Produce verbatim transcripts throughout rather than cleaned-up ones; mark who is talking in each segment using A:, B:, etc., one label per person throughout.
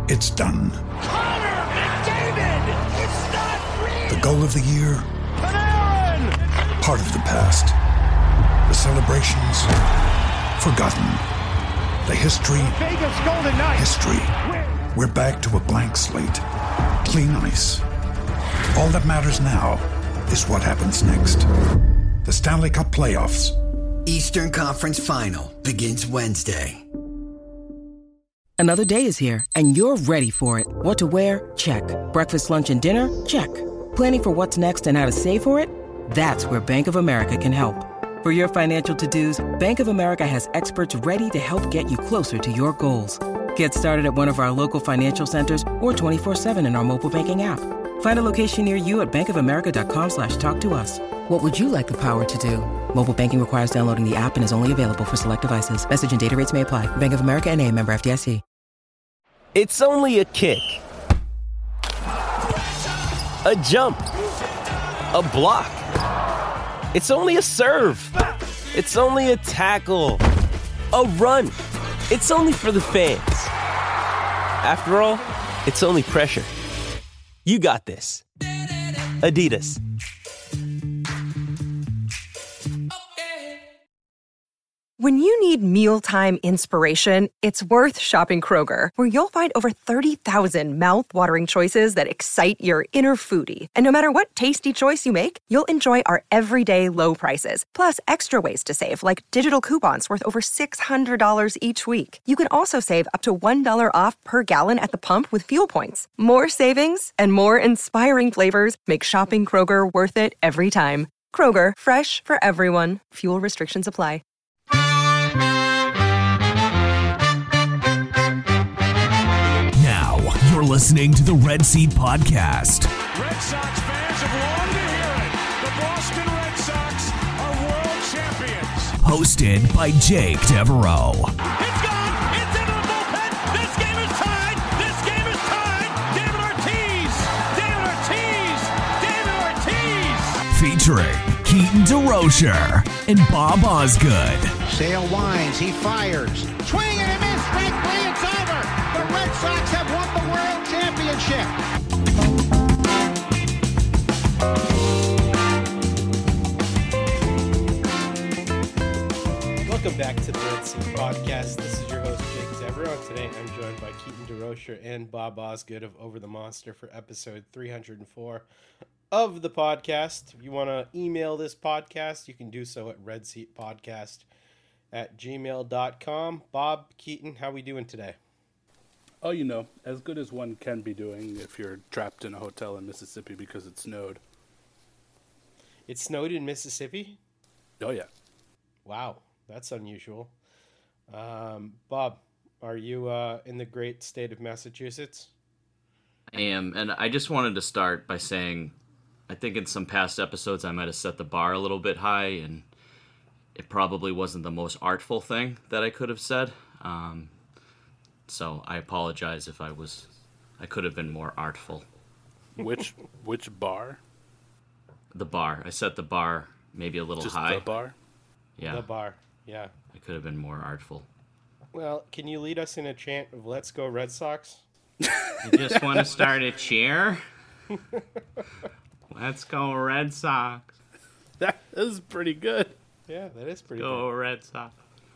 A: It's done.
B: Connor McDavid! It's not real!
A: The goal of the year?
B: Panarin!
A: Part of the past. The celebrations? Forgotten. The history?
B: Vegas Golden Knights!
A: History. We're back to a blank slate. Clean ice. All that matters now is what happens next. The Stanley Cup Playoffs.
C: Eastern Conference Final begins Wednesday.
D: Another day is here, and you're ready for it. What to wear? Check. Breakfast, lunch, and dinner? Check. Planning for what's next and how to save for it? That's where Bank of America can help. For your financial to-dos, Bank of America has experts ready to help get you closer to your goals. Get started at one of our local financial centers or twenty-four seven in our mobile banking app. Find a location near you at bankofamerica.com slash talk to us. What would you like the power to do? Mobile banking requires downloading the app and is only available for select devices. Message and data rates may apply. Bank of America N A, member F D I C.
E: It's only a kick, a jump, a block. It's only a serve. It's only a tackle, a run. It's only for the fans. After all, it's only pressure. You got this. Adidas.
F: When you need mealtime inspiration, it's worth shopping Kroger, where you'll find over thirty thousand mouth-watering choices that excite your inner foodie. And no matter what tasty choice you make, you'll enjoy our everyday low prices, plus extra ways to save, like digital coupons worth over six hundred dollars each week. You can also save up to one dollar off per gallon at the pump with fuel points. More savings and more inspiring flavors make shopping Kroger worth it every time. Kroger, fresh for everyone. Fuel restrictions apply.
G: Now, you're listening to the Red Seat Podcast.
B: Red Sox fans have longed to hear it. The Boston Red Sox are world champions.
G: Hosted by Jake Devereaux.
B: It's gone. It's into the bullpen. This game is tied. This game is tied. David Ortiz. David Ortiz. David Ortiz.
G: Featuring Keaton DeRocher and Bob Osgood.
H: Sale winds. He fires. Swing and a miss. Strike three. It's over. The Red Sox have won the world championship.
I: Welcome back to the Red Seat Podcast. This is your host, Jake Devereaux. Today I'm joined by Keaton DeRocher and Bob Osgood of Over the Monster for episode three hundred four of the podcast. If you want to email this podcast, you can do so at redseatpodcast at gmail dot com. Bob, Keaton, how we doing today?
J: Oh, you know, as good as one can be doing if you're trapped in a hotel in Mississippi because it snowed.
I: It snowed in Mississippi?
J: Oh, yeah.
I: Wow, that's unusual. Um, Bob, are you uh, in the great state of Massachusetts?
K: I am, and I just wanted to start by saying I think in some past episodes I might have set the bar a little bit high, and it probably wasn't the most artful thing that I could have said. Um, so I apologize if I was, I could have been more artful.
J: Which which bar?
K: The bar. I set the bar maybe a little
J: Just
K: high.
J: the bar?
K: Yeah.
I: The bar, yeah.
K: I could have been more artful.
I: Well, can you lead us in a chant of Let's Go Red Sox?
K: You just want to start a cheer? Let's go Red Sox.
J: That is pretty good.
I: Yeah, that is pretty
K: Go
I: good.
K: Red Sox.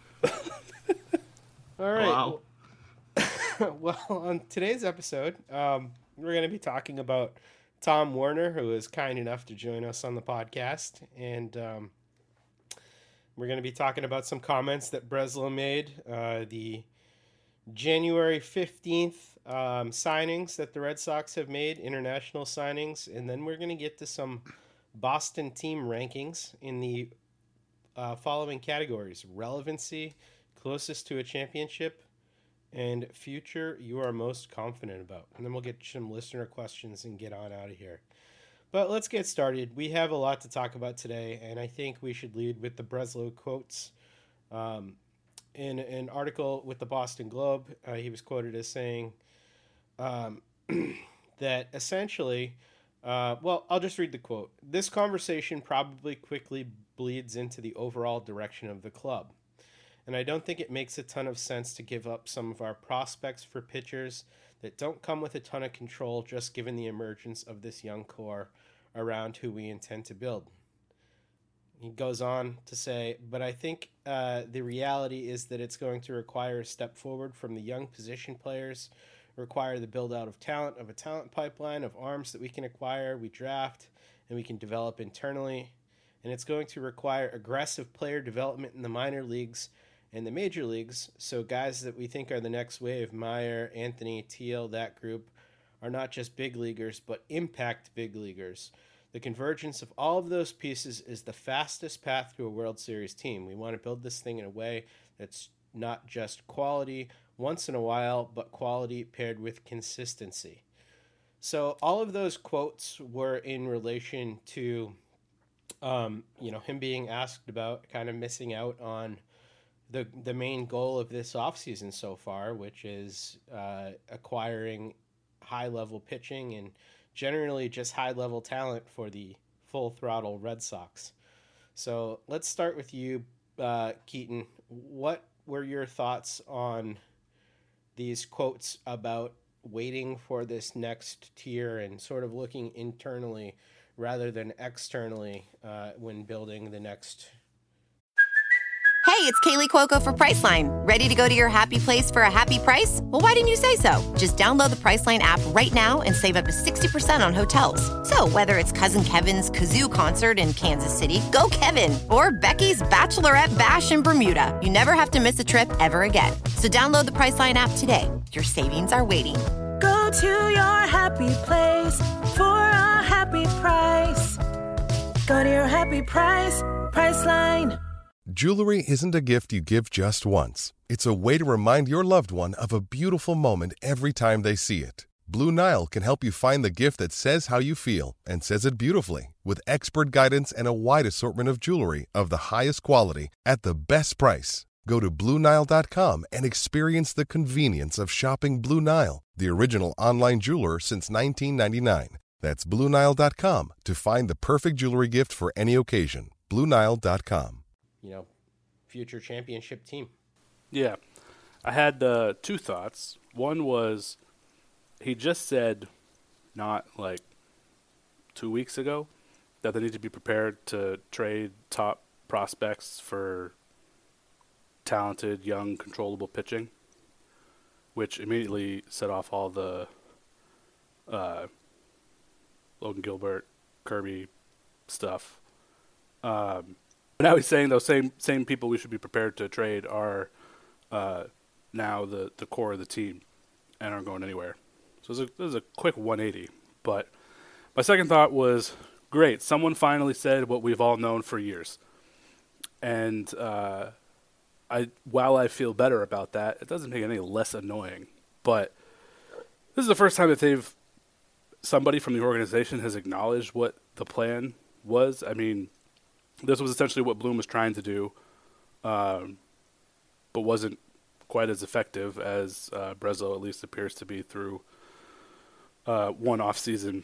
I: All right.
K: Wow.
I: Well, well, on today's episode, um, we're going to be talking about Tom Werner, who is kind enough to join us on the podcast. And um, we're going to be talking about some comments that Breslow made, uh, the January fifteenth um, signings that the Red Sox have made, international signings. And then we're going to get to some Boston team rankings in the uh, following categories: relevancy, closest to a championship, and future you are most confident about. And then we'll get some listener questions and get on out of here. But let's get started. We have a lot to talk about today, and I think we should lead with the Breslow quotes. Um, in an article with the Boston Globe, uh, he was quoted as saying um, that essentially, uh, well, I'll just read the quote. "This conversation probably quickly bleeds into the overall direction of the club. and I don't think it makes a ton of sense to give up some of our prospects for pitchers that don't come with a ton of control, just given the emergence of this young core around who we intend to build. He goes on to say, but I think uh, the reality is that it's going to require a step forward from the young position players, require the build out of talent, of a talent pipeline, of arms that we can acquire, we draft, and we can develop internally. And it's going to require aggressive player development in the minor leagues and the major leagues. So guys that we think are the next wave, Meyer, Anthony, Teal, that group, are not just big leaguers, but impact big leaguers. The convergence of all of those pieces is the fastest path to a World Series team. We want to build this thing in a way that's not just quality once in a while, but quality paired with consistency. So all of those quotes were in relation to, um, you know, him being asked about kind of missing out on the the main goal of this offseason so far, which is uh, acquiring high-level pitching and generally just high-level talent for the full-throttle Red Sox. So let's start with you, uh, Keaton. What were your thoughts on these quotes about waiting for this next tier and sort of looking internally rather than externally uh, when building the next?
L: Hey, it's Kaylee Cuoco for Priceline. Ready to go to your happy place for a happy price? Well, why didn't you say so? Just download the Priceline app right now and save up to sixty percent on hotels. So whether it's Cousin Kevin's Kazoo Concert in Kansas City, go Kevin, or Becky's Bachelorette Bash in Bermuda, you never have to miss a trip ever again. So download the Priceline app today. Your savings are waiting.
M: Go to your happy place for a happy price. Go to your happy price, Priceline.
N: Jewelry isn't a gift you give just once. It's a way to remind your loved one of a beautiful moment every time they see it. Blue Nile can help you find the gift that says how you feel and says it beautifully, with expert guidance and a wide assortment of jewelry of the highest quality at the best price. Go to Blue Nile dot com and experience the convenience of shopping Blue Nile, the original online jeweler since nineteen ninety-nine. That's Blue Nile dot com to find the perfect jewelry gift for any occasion. Blue Nile dot com.
I: You know, future championship team.
J: Yeah. I had uh, two thoughts. One was he just said not like two weeks ago that they need to be prepared to trade top prospects for talented, young, controllable pitching, which immediately set off all the uh, Logan Gilbert, Kirby stuff. Um, but now he's saying those same same people we should be prepared to trade are uh, now the, the core of the team and aren't going anywhere. So this is, a, this is a quick one eighty. But my second thought was, great, someone finally said what we've all known for years. And uh, I, while I feel better about that, it doesn't make it any less annoying. But this is the first time that they've somebody from the organization has acknowledged what the plan was. I mean, this was essentially what Bloom was trying to do, um, but wasn't quite as effective as uh, Breslow at least appears to be through uh, one off season,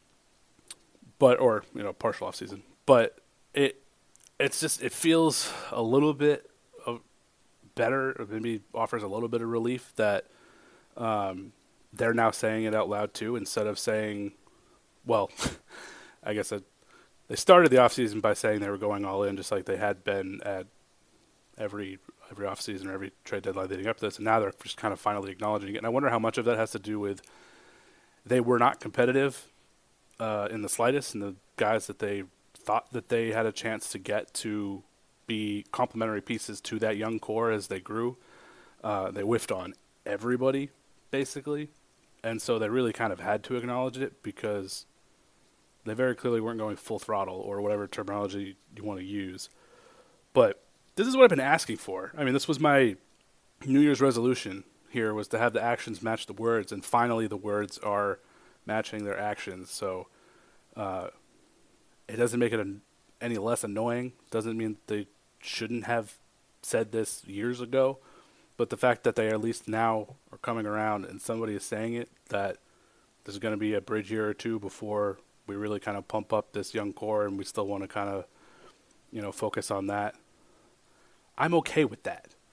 J: but or you know partial off season. But it it's just it feels a little bit of better, or maybe offers a little bit of relief that um, they're now saying it out loud too, instead of saying, well, I guess it. They started the offseason by saying they were going all in, just like they had been at every every offseason or every trade deadline leading up to this, and now they're just kind of finally acknowledging it. And I wonder how much of that has to do with they were not competitive uh, in the slightest, and the guys that they thought that they had a chance to get to be complementary pieces to that young core as they grew, uh, they whiffed on everybody, basically. And so they really kind of had to acknowledge it because they very clearly weren't going full throttle or whatever terminology you want to use. But this is what I've been asking for. I mean, this was my New Year's resolution here, was to have the actions match the words, and finally the words are matching their actions. So uh, it doesn't make it an, any less annoying. Doesn't mean they shouldn't have said this years ago. But the fact that they at least now are coming around and somebody is saying it, that there's going to be a bridge year or two before we really kind of pump up this young core and we still want to kind of, you know, focus on that. I'm okay with that.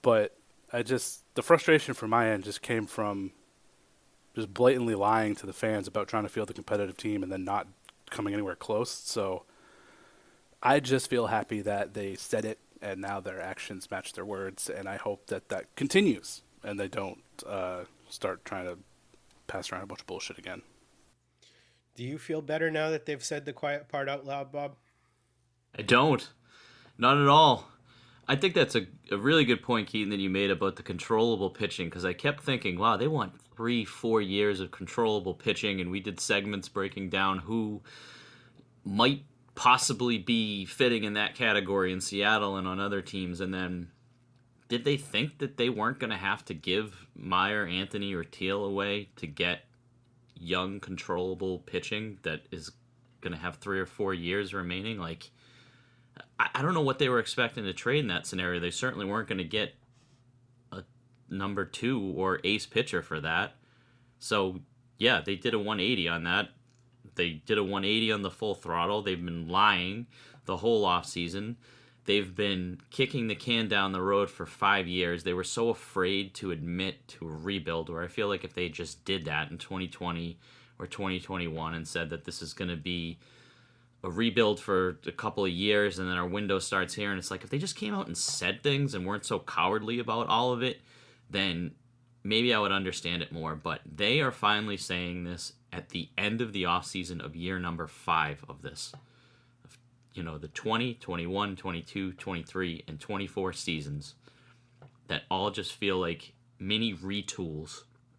J: but I just the frustration from my end just came from just blatantly lying to the fans about trying to field a competitive team and then not coming anywhere close. So I just feel happy that they said it and now their actions match their words, and I hope that that continues and they don't uh, start trying to pass around a bunch of bullshit again.
I: Do you feel better now that they've said the quiet part out loud, Bob?
K: I don't. Not at all. I think that's a, a really good point, Keaton, that you made about the controllable pitching, because I kept thinking, wow, they want three, four years of controllable pitching, and we did segments breaking down who might possibly be fitting in that category in Seattle and on other teams, and then did they think that they weren't going to have to give Meyer, Anthony, or Teal away to get young, controllable pitching that is going to have three or four years remaining? Like, I, I don't know what they were expecting to trade in that scenario. They certainly weren't going to get a number two or ace pitcher for that. So, yeah, they did a one eighty on that. They did a one eighty on the full throttle. They've been lying the whole offseason. They've been kicking the can down the road for five years. They were so afraid to admit to a rebuild, where I feel like if they just did that in twenty twenty or twenty twenty-one and said that this is going to be a rebuild for a couple of years and then our window starts here, and it's like if they just came out and said things and weren't so cowardly about all of it, then maybe I would understand it more. But they are finally saying this at the end of the offseason of year number five of this. You know, the twenty, twenty-one, twenty-two, twenty-three, and twenty-four seasons that all just feel like mini retools.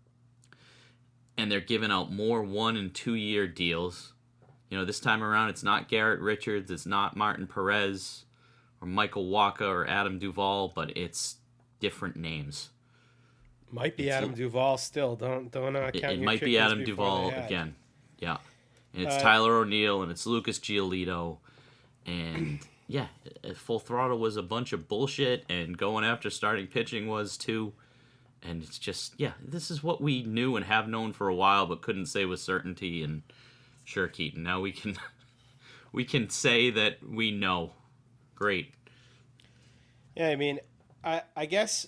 K: And they're giving out more one and two year deals. You know, this time around, it's not Garrett Richards, it's not Martin Perez or Michael Wacha or Adam Duvall, but it's different names.
I: Might be
K: it's
I: Adam
K: a,
I: Duvall still. Don't don't uh, count
K: It,
I: your
K: it might be Adam Duvall again. Yeah. And it's uh, Tyler O'Neill and it's Lucas Giolito. And, yeah, Full Throttle was a bunch of bullshit, and going after starting pitching was too. And it's just, yeah, this is what we knew and have known for a while but couldn't say with certainty. And sure, Keaton, now we can we can say that we know. Great.
I: Yeah, I mean, I I guess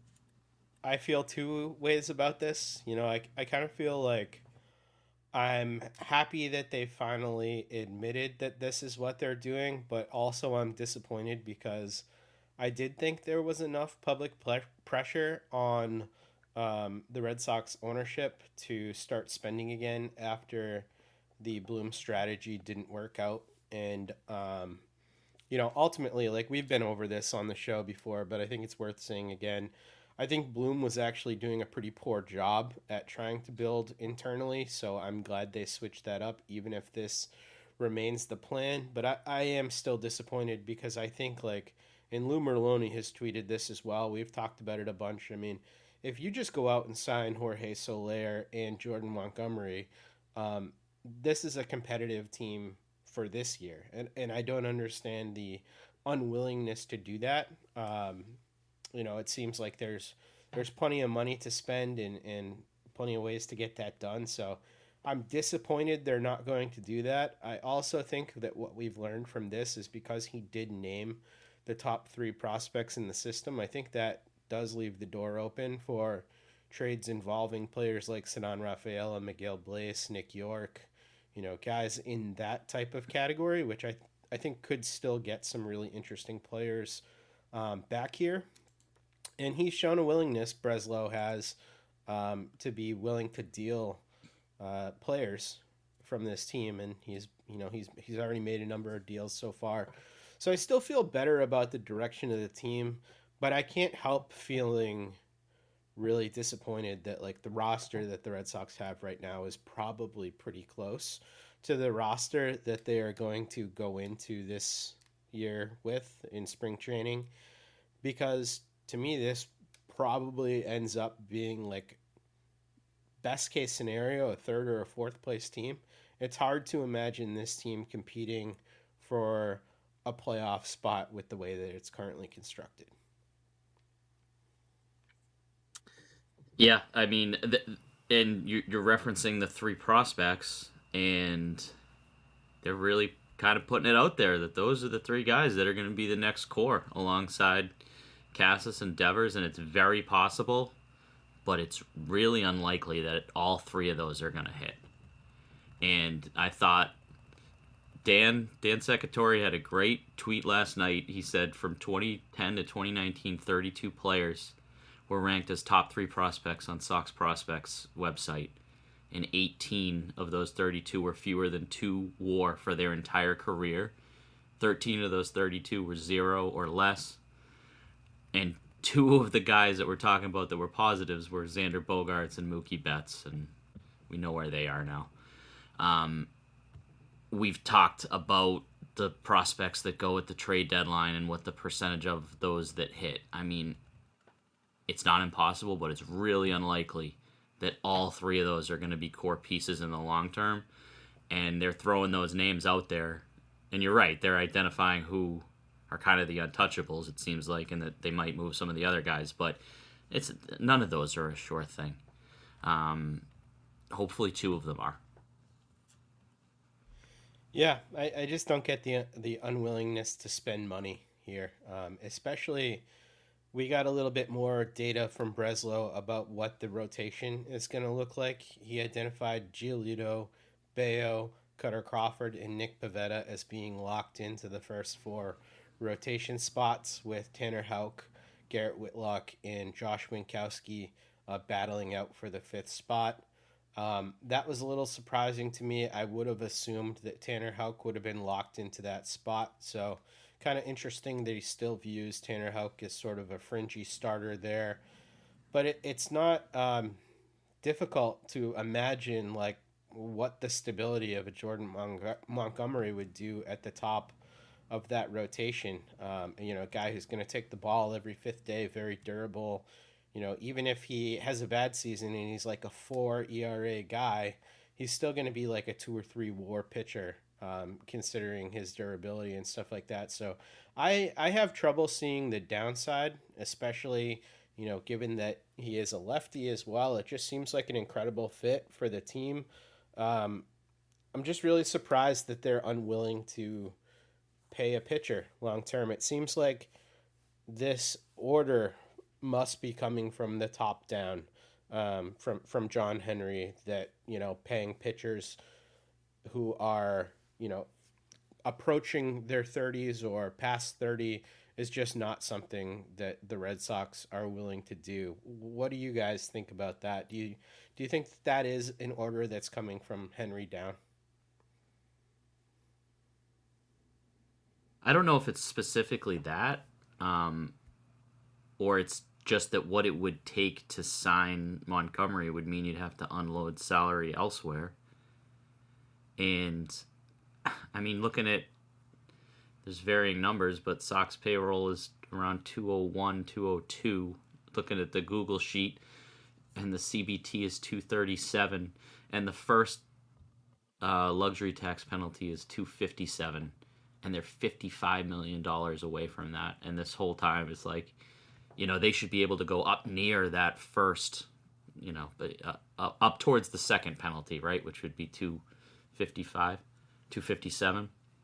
I: I feel two ways about this. You know, I, I kind of feel like I'm happy that they finally admitted that this is what they're doing, but also I'm disappointed because I did think there was enough public ple- pressure on um, the Red Sox ownership to start spending again after the Bloom strategy didn't work out. And, um, you know, ultimately, like we've been over this on the show before, but I think it's worth saying again. I think Bloom was actually doing a pretty poor job at trying to build internally, so I'm glad they switched that up, even if this remains the plan. But I, I am still disappointed because I think, like, and Lou Merloni has tweeted this as well. We've talked about it a bunch. I mean, if you just go out and sign Jorge Soler and Jordan Montgomery, um, this is a competitive team for this year. And, and I don't understand the unwillingness to do that. Um You know, it seems like there's there's plenty of money to spend and, and plenty of ways to get that done. So I'm disappointed they're not going to do that. I also think that what we've learned from this is because he did name the top three prospects in the system, I think that does leave the door open for trades involving players like Ceddanne Rafaela, Miguel Bleis, Nick York, you know, guys in that type of category, which I, I think could still get some really interesting players um, back here. And he's shown a willingness, Breslow has, um, to be willing to deal uh, players from this team, and he's you know he's he's already made a number of deals so far. So I still feel better about the direction of the team, but I can't help feeling really disappointed that like the roster that the Red Sox have right now is probably pretty close to the roster that they are going to go into this year with in spring training, because to me, this probably ends up being like best case scenario, a third or a fourth place team. It's hard to imagine this team competing for a playoff spot with the way that it's currently constructed.
K: Yeah, I mean, th- and you're referencing the three prospects, and they're really kind of putting it out there that those are the three guys that are going to be the next core alongside Casas and Devers, and it's very possible, but it's really unlikely that all three of those are going to hit. And I thought Dan Dan Secretary had a great tweet last night. He said from twenty ten to twenty nineteen, thirty-two players were ranked as top three prospects on Sox Prospects website, and eighteen of those thirty-two were fewer than two WAR for their entire career. thirteen of those thirty-two were zero or less. And two of the guys that we're talking about that were positives were Xander Bogaerts and Mookie Betts, and we know where they are now. Um, we've talked about the prospects that go at the trade deadline and what the percentage of those that hit. I mean, it's not impossible, but it's really unlikely that all three of those are going to be core pieces in the long term. And they're throwing those names out there. And you're right, they're identifying who are kind of the untouchables, it seems like, and that they might move some of the other guys. But it's none of those are a sure thing. Um, hopefully two of them are.
I: Yeah, I, I just don't get the the unwillingness to spend money here. Um, especially, we got a little bit more data from Breslow about what the rotation is going to look like. He identified Giolito, Bayo, Cutter Crawford, and Nick Pivetta as being locked into the first four rotation spots, with Tanner Houck, Garrett Whitlock, and Josh Winkowski uh, battling out for the fifth spot. Um, that was a little surprising to me. I would have assumed that Tanner Houck would have been locked into that spot. So kind of interesting that he still views Tanner Houck as sort of a fringy starter there. But it, it's not um, difficult to imagine like what the stability of a Jordan Mon- Montgomery would do at the top of that rotation. Um, you know, a guy who's going to take the ball every fifth day, very durable. You know, even if he has a bad season and he's like a four E R A guy, he's still going to be like a two or three WAR pitcher, um, considering his durability and stuff like that. So I I have trouble seeing the downside, especially, you know, given that he is a lefty as well. It just seems like an incredible fit for the team. Um, I'm just really surprised that they're unwilling to pay a pitcher long term. It seems like this order must be coming from the top down, um, from from John Henry, that, you know, paying pitchers who are, you know, approaching their thirties or past thirty is just not something that the Red Sox are willing to do. What do you guys think about that? Do you do you think that is an order that's coming from Henry down?
K: I don't know if it's specifically that, um, or it's just that what it would take to sign Montgomery would mean you'd have to unload salary elsewhere. And, I mean, looking at, there's varying numbers, but Sox payroll is around two oh one, two oh two. Looking at the Google sheet, and the C B T is two thirty-seven, and the first uh, luxury tax penalty is two fifty-seven, and they're fifty-five million dollars away from that. And this whole time it's like, you know, they should be able to go up near that first, you know, uh, up towards the second penalty, right, which would be two fifty-five, two fifty-seven.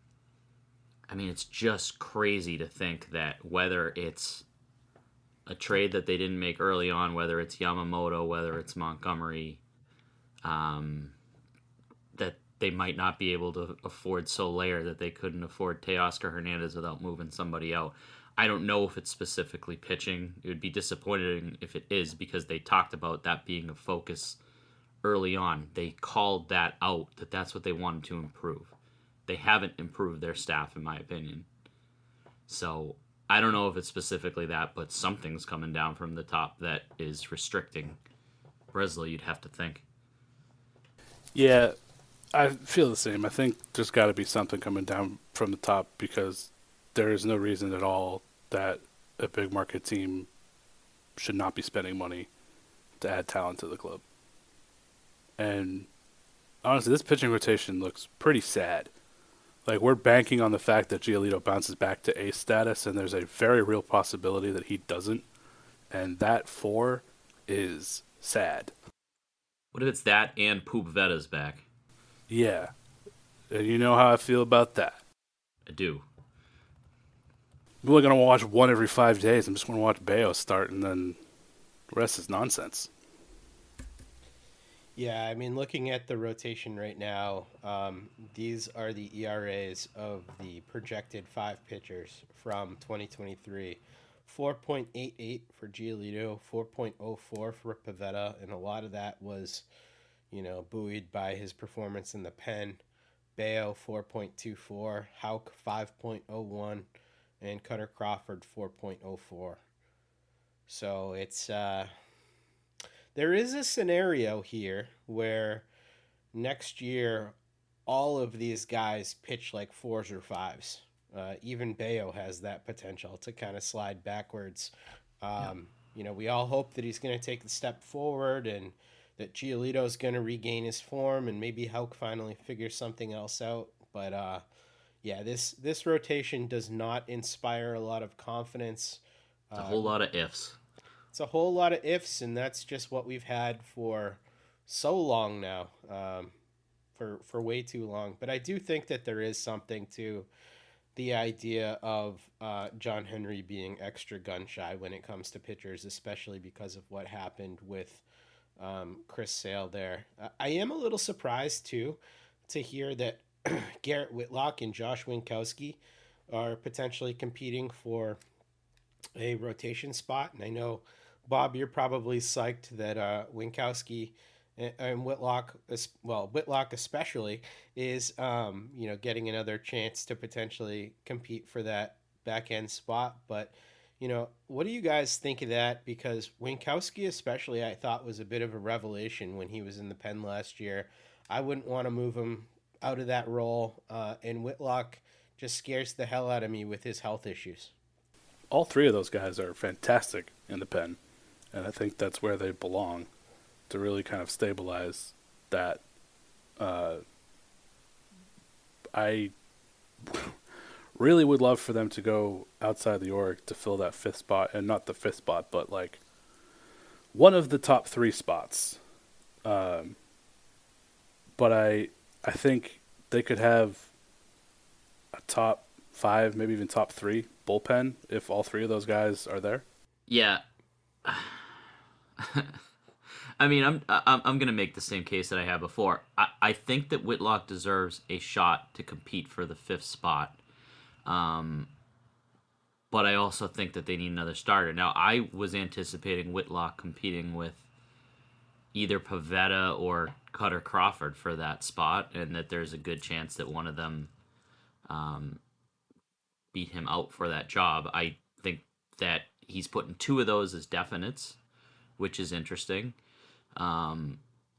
K: I mean, it's just crazy to think that whether it's a trade that they didn't make early on, whether it's Yamamoto, whether it's Montgomery, um, that they might not be able to afford Soler, that they couldn't afford Teoscar Hernandez without moving somebody out. I don't know if it's specifically pitching. It would be disappointing if it is, because they talked about that being a focus early on. They called that out, that that's what they wanted to improve. They haven't improved their staff, in my opinion. So I don't know if it's specifically that, but something's coming down from the top that is restricting Breslow, you'd have to think.
J: Yeah, I feel the same. I think there's got to be something coming down from the top, because there is no reason at all that a big market team should not be spending money to add talent to the club. And honestly, this pitching rotation looks pretty sad. Like, we're banking on the fact that Giolito bounces back to ace status, and there's a very real possibility that he doesn't. And that four is sad.
K: What if it's that and Pupavetta's back?
J: Yeah. And you know how I feel about that.
K: I do.
J: I'm only going to watch one every five days. I'm just going to watch Bayo start, and then the rest is nonsense.
I: Yeah, I mean, looking at the rotation right now, um, these are the E R As of the projected five pitchers from twenty twenty-three. four point eight eight for Giolito, four point oh four for Pivetta, and a lot of that was, you know, buoyed by his performance in the pen. Bayo, four point two four, Houck, five point oh one, and Cutter Crawford, four point oh four. So it's... Uh, There is a scenario here where next year all of these guys pitch like fours or fives. Uh, even Bayo has that potential to kind of slide backwards. Um, yeah. You know, we all hope that he's going to take the step forward and that Giolito's going to regain his form and maybe Houck finally figures something else out. But uh, yeah, this this rotation does not inspire a lot of confidence.
K: It's a whole uh, lot of ifs.
I: It's a whole lot of ifs, and that's just what we've had for so long now, um, for for way too long. But I do think that there is something to the idea of uh, John Henry being extra gun-shy when it comes to pitchers, especially because of what happened with um, Chris Sale there. I am a little surprised, too, to hear that Garrett Whitlock and Josh Winkowski are potentially competing for a rotation spot. And I know, Bob, you're probably psyched that uh, Winkowski and, and Whitlock, well, Whitlock especially, is um, you know, getting another chance to potentially compete for that back end spot. But you know, what do you guys think of that? Because Winkowski especially, I thought, was a bit of a revelation when he was in the pen last year. I wouldn't want to move him out of that role, uh, and Whitlock just scares the hell out of me with his health issues.
J: All three of those guys are fantastic in the pen, and I think that's where they belong to really kind of stabilize that. Uh, I really would love for them to go outside the org to fill that fifth spot, and not the fifth spot, but like one of the top three spots. Um, but I, I think they could have a top five, maybe even top three bullpen if all three of those guys are there.
K: Yeah. I mean, I'm I'm I'm gonna make the same case that I had before. I, I think that Whitlock deserves a shot to compete for the fifth spot, um, but I also think that they need another starter. Now, I was anticipating Whitlock competing with either Pivetta or Cutter Crawford for that spot, and that there's a good chance that one of them um, beat him out for that job. I think that he's putting two of those as definites, which is interesting. Um,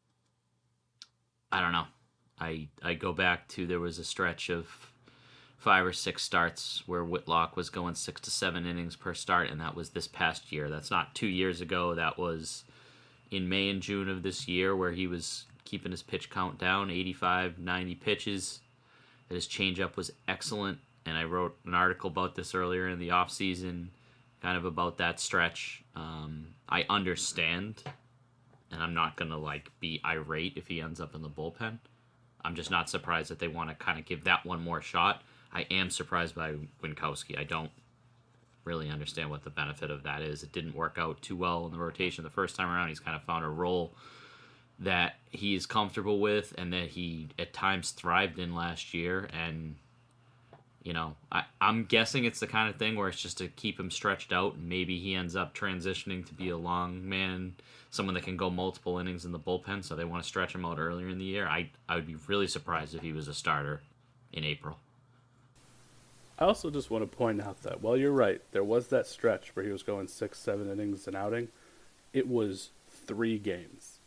K: I don't know. I I go back to, there was a stretch of five or six starts where Whitlock was going six to seven innings per start, and that was this past year. That's not two years ago. That was in May and June of this year, where he was keeping his pitch count down, eighty-five, ninety pitches. That his changeup was excellent, and I wrote an article about this earlier in the offseason, kind of about that stretch. Um, I understand, and I'm not going to like be irate if he ends up in the bullpen. I'm just not surprised that they want to kind of give that one more shot. I am surprised by Winkowski. I don't really understand what the benefit of that is. It didn't work out too well in the rotation the first time around. He's kind of found a role that he is comfortable with and that he at times thrived in last year. And, you know, I, I'm guessing it's the kind of thing where it's just to keep him stretched out, and maybe he ends up transitioning to be a long man, someone that can go multiple innings in the bullpen, so they want to stretch him out earlier in the year. I I would be really surprised if he was a starter in April.
J: I also just want to point out that, well, you're right, there was that stretch where he was going six, seven innings an outing. It was three games.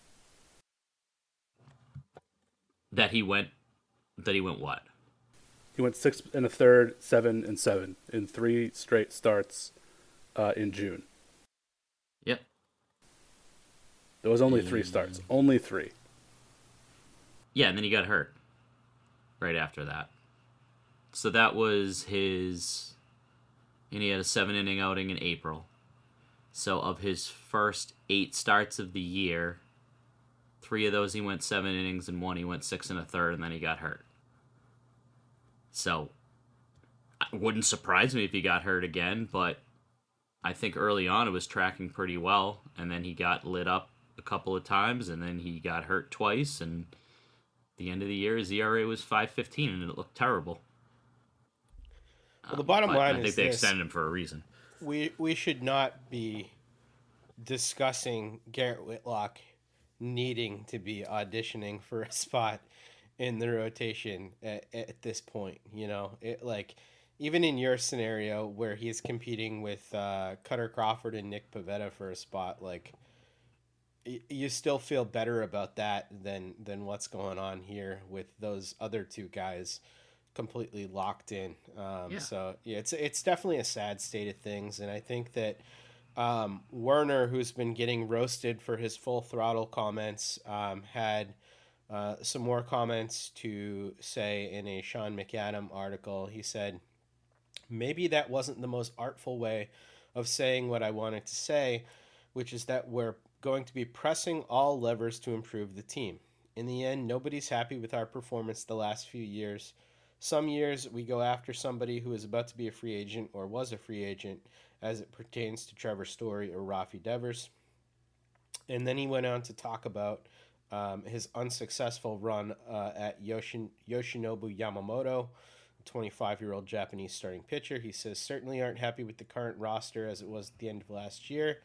K: That he went, that he went what?
J: He went six and a third, seven and seven in three straight starts uh, in June.
K: Yep.
J: There was only three starts. Only three.
K: Yeah, and then he got hurt right after that. So that was his, and he had a seven-inning outing in April. So of his first eight starts of the year, three of those he went seven innings, and one he went six and a third, and then he got hurt. So it wouldn't surprise me if he got hurt again, but I think early on it was tracking pretty well, and then he got lit up a couple of times, and then he got hurt twice, and at the end of the year his E R A was five fifteen, and it looked terrible.
I: Well, the bottom
K: um,
I: line
K: I
I: is
K: think they
I: this.
K: extended him for a reason.
I: We we should not be discussing Garrett Whitlock needing to be auditioning for a spot in the rotation at, at this point. You know, it like even in your scenario where he's competing with uh, Cutter Crawford and Nick Pivetta for a spot, like y- you still feel better about that than than what's going on here with those other two guys completely locked in. Um,
K: Yeah.
I: So yeah, it's it's definitely a sad state of things, and I think that um, Werner, who's been getting roasted for his full throttle comments, um, had uh, some more comments to say in a Sean McAdam article. He said, maybe that wasn't the most artful way of saying what I wanted to say, which is that we're going to be pressing all levers to improve the team. In the end, nobody's happy with our performance the last few years. Some years we go after somebody who is about to be a free agent or was a free agent as it pertains to Trevor Story or Rafi Devers. And then he went on to talk about um, his unsuccessful run uh, at Yoshin- Yoshinobu Yamamoto, twenty-five-year-old Japanese starting pitcher. He says, certainly aren't happy with the current roster as it was at the end of last year.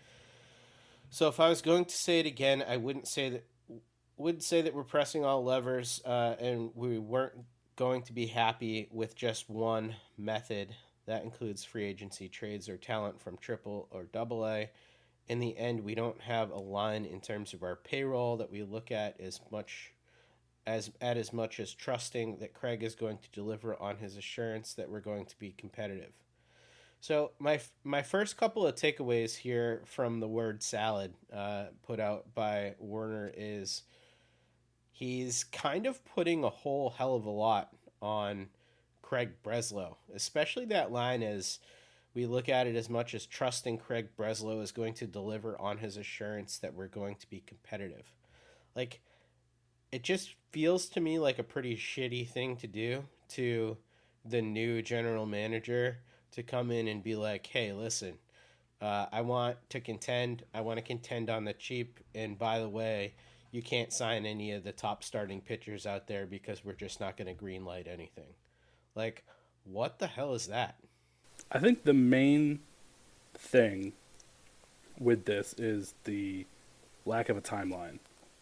I: So if I was going to say it again, I wouldn't say that would say that we're pressing all levers uh, and we weren't going to be happy with just one method. That includes free agency trades or talent from triple or double A. In the end, we don't have a line in terms of our payroll that we look at as much as at as much as trusting that Craig is going to deliver on his assurance that we're going to be competitive. So my my first couple of takeaways here from the word salad uh, put out by Werner is he's kind of putting a whole hell of a lot on Craig Breslow, especially that line as we look at it as much as trusting Craig Breslow is going to deliver on his assurance that we're going to be competitive. Like, it just feels to me like a pretty shitty thing to do to the new general manager to come in and be like, hey, listen, uh, I want to contend. I want to contend on the cheap. And by the way, you can't sign any of the top starting pitchers out there because we're just not going to green light anything. Like, what the hell is that?
J: I think the main thing with this is the lack of a timeline.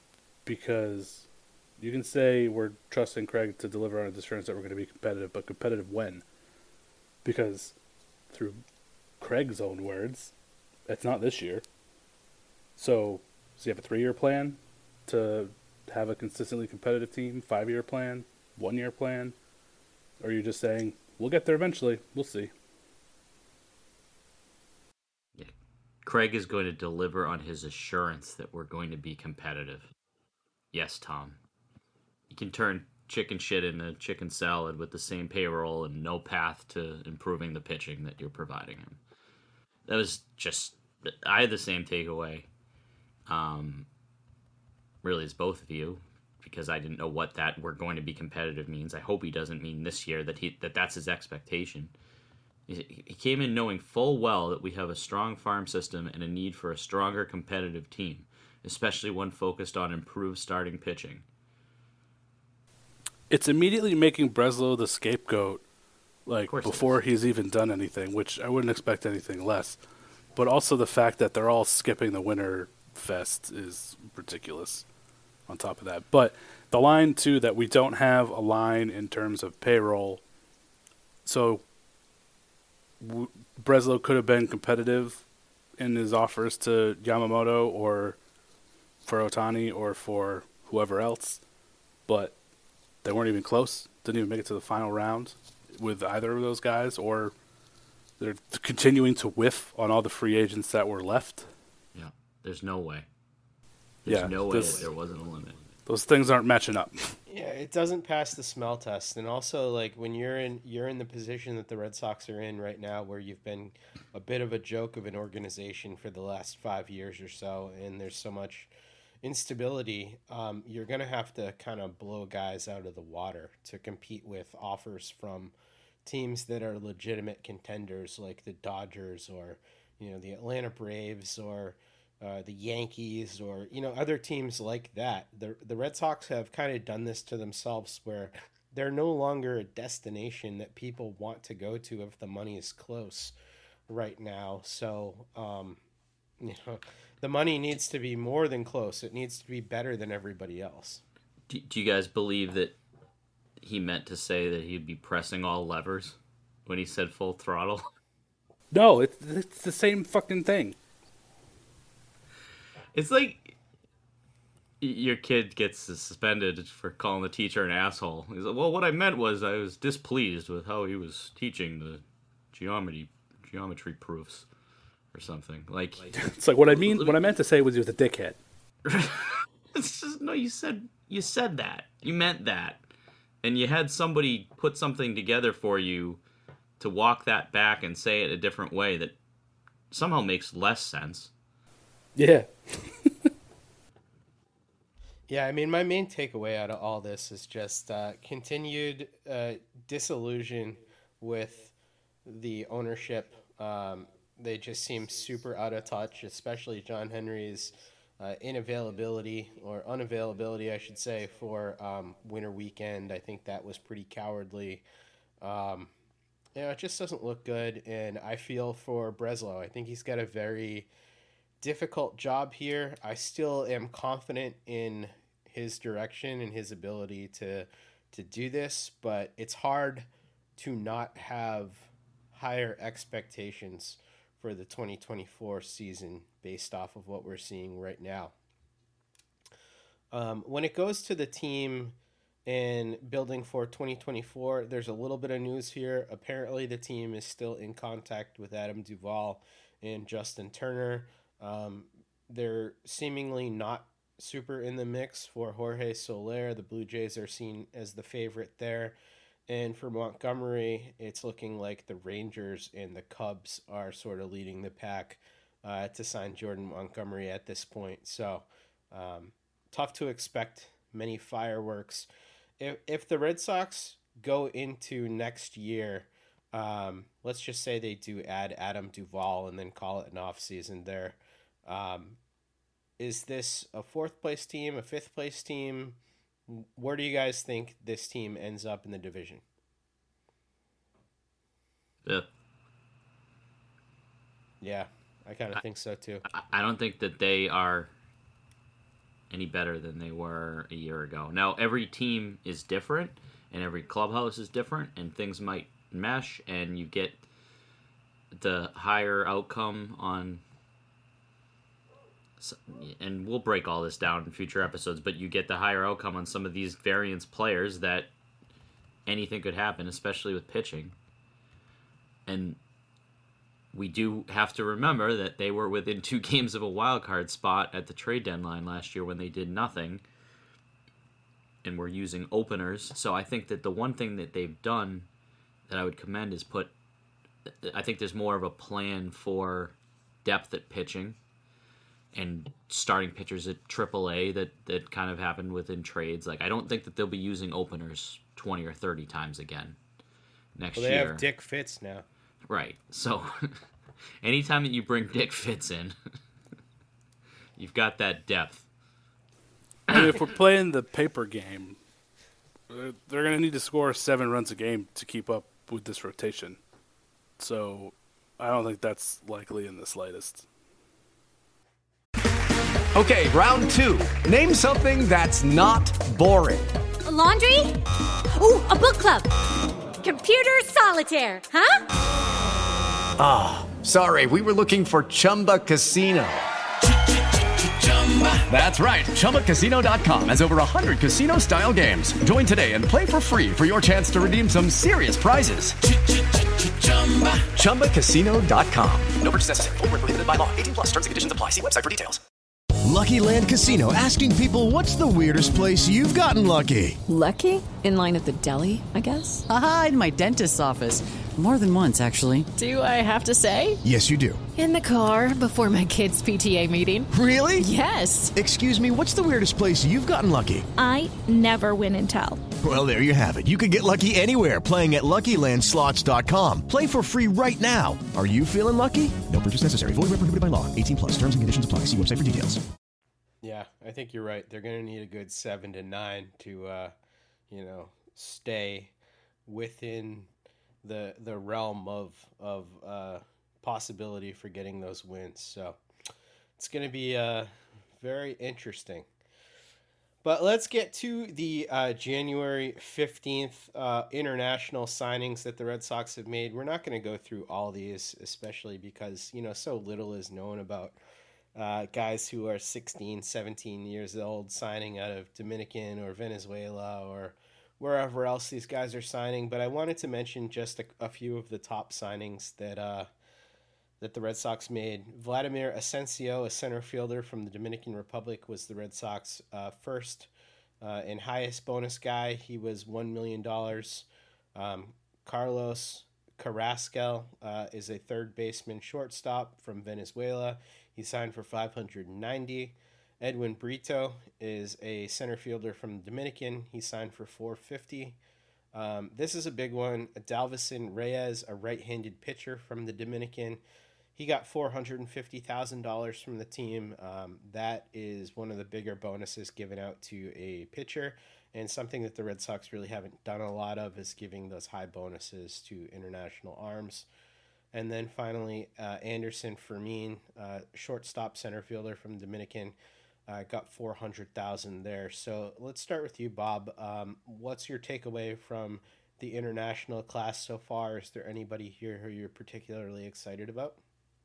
J: Because you can say we're trusting Craig to deliver on his assurance that we're going to be competitive, but competitive when? Because through Craig's own words, it's not this year. So, does he have a three-year plan to have a consistently competitive team? Five-year plan? One-year plan? Or are you just saying, we'll get there eventually, we'll see?
K: Yeah. Craig is going to deliver on his assurance that we're going to be competitive. Yes, Tom. You can turn chicken shit into chicken salad with the same payroll and no path to improving the pitching that you're providing him. That was just... I had the same takeaway. Um, really, as both of you, because I didn't know what that we're going to be competitive means. I hope he doesn't mean this year that he that that's his expectation. He, he came in knowing full well that we have a strong farm system and a need for a stronger competitive team, especially one focused on improved starting pitching.
J: It's immediately making Breslow the scapegoat, like before he's even done anything, which I wouldn't expect anything less. But also the fact that they're all skipping the winter fest is ridiculous on top of that. But the line, too, that we don't have a line in terms of payroll. So w- Breslow could have been competitive in his offers to Yamamoto or for Ohtani or for whoever else. But they weren't even close. Didn't even make it to the final round with either of those guys, or they're continuing to whiff on all the free agents that were left.
K: Yeah, there's no way. There's
J: yeah,
K: no way
J: this,
K: that there wasn't a limit.
J: Those things aren't matching up.
I: Yeah, it doesn't pass the smell test. And also, like, when you're in you're in the position that the Red Sox are in right now, where you've been a bit of a joke of an organization for the last five years or so, and there's so much instability, um, you're going to have to kind of blow guys out of the water to compete with offers from teams that are legitimate contenders like the Dodgers or, you know, the Atlanta Braves or uh, the Yankees or, you know, other teams like that. The, the Red Sox have kind of done this to themselves where they're no longer a destination that people want to go to if the money is close right now. So, um, you know, the money needs to be more than close. It needs to be better than everybody else.
K: Do, do you guys believe that he meant to say that he'd be pressing all levers when he said full throttle?
J: No, it's, it's the same fucking thing.
K: It's like your kid gets suspended for calling the teacher an asshole. He's like, well, what I meant was I was displeased with how he was teaching the geometry geometry proofs or something. Like,
J: it's like what I mean. What I meant to say was he was a dickhead.
K: It's just, no, you said you said that. You meant that. And you had somebody put something together for you to walk that back and say it a different way that somehow makes less sense.
J: Yeah.
I: Yeah, I mean, my main takeaway out of all this is just uh, continued uh, disillusion with the ownership. Um, they just seem super out of touch, especially John Henry's Uh, inavailability or unavailability, I should say, for um, winter weekend. I think that was pretty cowardly. Um, you know, it just doesn't look good, and I feel for Breslow. I think he's got a very difficult job here. I still am confident in his direction and his ability to to do this, but it's hard to not have higher expectations for the twenty twenty-four season based off of what we're seeing right now. Um, when it goes to the team and building for twenty twenty-four, there's a little bit of news here. Apparently the team is still in contact with Adam Duvall and Justin Turner. Um, they're seemingly not super in the mix for Jorge Soler. The Blue Jays are seen as the favorite there. And for Montgomery, it's looking like the Rangers and the Cubs are sort of leading the pack uh, to sign Jordan Montgomery at this point. So um, tough to expect many fireworks. If, if the Red Sox go into next year, um, let's just say they do add Adam Duvall and then call it an off season there. Um, is this a fourth place team, a fifth place team? Where do you guys think this team ends up in the division?
K: Yeah.
I: Yeah, I kind of think so too.
K: I don't think that they are any better than they were a year ago. Now, every team is different, and every clubhouse is different, and things might mesh, and you get the higher outcome on... and we'll break all this down in future episodes, but you get the higher outcome on some of these variance players that anything could happen, especially with pitching. And we do have to remember that they were within two games of a wild card spot at the trade deadline last year when they did nothing and were using openers. So I think that the one thing that they've done that I would commend is put, I think there's more of a plan for depth at pitching and starting pitchers at triple A that, that kind of happened within trades. Like, I don't think that they'll be using openers twenty or thirty times again next
I: well, they
K: year.
I: have Dick Fitz now.
K: Right. So anytime that you bring Dick Fitz in, you've got that depth.
J: I mean, if we're playing the paper game, they're going to need to score seven runs a game to keep up with this rotation. So I don't think that's likely in the slightest.
O: Okay, round two. Name something that's not boring.
P: A laundry? Ooh, a book club. Computer solitaire, huh?
O: Ah, oh, sorry, we were looking for Chumba Casino. That's right, Chumba Casino dot com has over one hundred casino-style games. Join today and play for free for your chance to redeem some serious prizes. Chumba Casino dot com. No purchase necessary. Void where prohibited by law. eighteen plus terms and conditions apply. See website for details.
Q: Lucky Land Casino, asking people, what's the weirdest place you've gotten lucky?
R: Lucky?
Q: In line at the deli, I guess?
R: Aha, in my dentist's office. More than once, actually.
Q: Do I have to say?
S: Yes, you do.
Q: In the car before my kids' P T A meeting.
S: Really?
Q: Yes.
S: Excuse me, what's the weirdest place you've gotten lucky?
T: I never win and tell.
S: Well, there you have it. You can get lucky anywhere, playing at Lucky Land Slots dot com. Play for free right now. Are you feeling lucky? No purchase necessary. Void where prohibited by law. eighteen plus. Terms and conditions apply. See website for details.
I: Yeah, I think you're right. They're going to need a good seven to nine to, uh, you know, stay within the the realm of of uh, possibility for getting those wins. So it's going to be uh, very interesting. But let's get to the uh, January fifteenth uh, international signings that the Red Sox have made. We're not going to go through all these, especially because, you know, so little is known about uh, guys who are sixteen, seventeen years old signing out of Dominican or Venezuela or wherever else these guys are signing. But I wanted to mention just a, a few of the top signings that uh, that the Red Sox made. Vladimir Asensio, a center fielder from the Dominican Republic, was the Red Sox uh, first uh, and highest bonus guy. He was one million dollars. Um, Carlos Carrasco uh, is a third baseman shortstop from Venezuela. He signed for five hundred ninety dollars. Edwin Brito is a center fielder from the Dominican. He signed for four hundred fifty dollars. Um, this is a big one. Dalvison Reyes, a right-handed pitcher from the Dominican. He got four hundred fifty thousand dollars from the team. Um, that is one of the bigger bonuses given out to a pitcher, and something that the Red Sox really haven't done a lot of is giving those high bonuses to international arms. And then finally, uh, Anderson Fermin, uh, shortstop center fielder from Dominican, uh, got four hundred thousand dollars there. So let's start with you, Bob. Um, what's your takeaway from the international class so far? Is there anybody here who you're particularly excited about?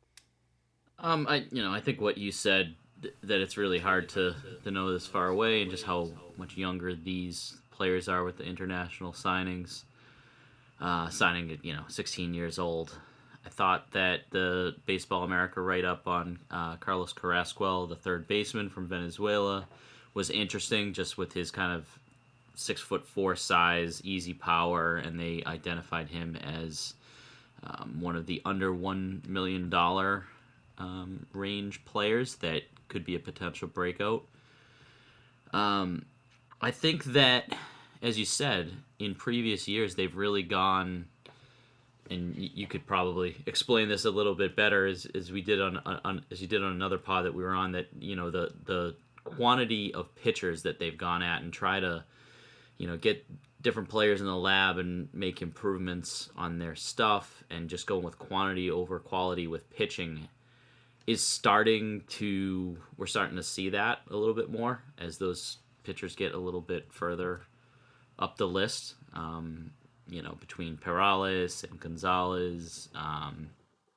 K: Um, I you know I think what you said, th- that it's really hard to, to know this far away, and just how much younger these players are with the international signings. Uh, signing at you know sixteen years old. I thought that the Baseball America write-up on uh, Carlos Carrasco, the third baseman from Venezuela, was interesting, just with his kind of six foot four size, easy power, and they identified him as um, one of the under one million dollar um, range players that could be a potential breakout. Um, I think that, as you said, in previous years they've really gone, and you could probably explain this a little bit better, as as we did on, on as you did on another pod that we were on, that you know the the quantity of pitchers that they've gone at and try to you know get different players in the lab and make improvements on their stuff, and just going with quantity over quality with pitching is starting to we're starting to see that a little bit more as those pitchers get a little bit further up the list. Um, you know, between Perales and Gonzalez um,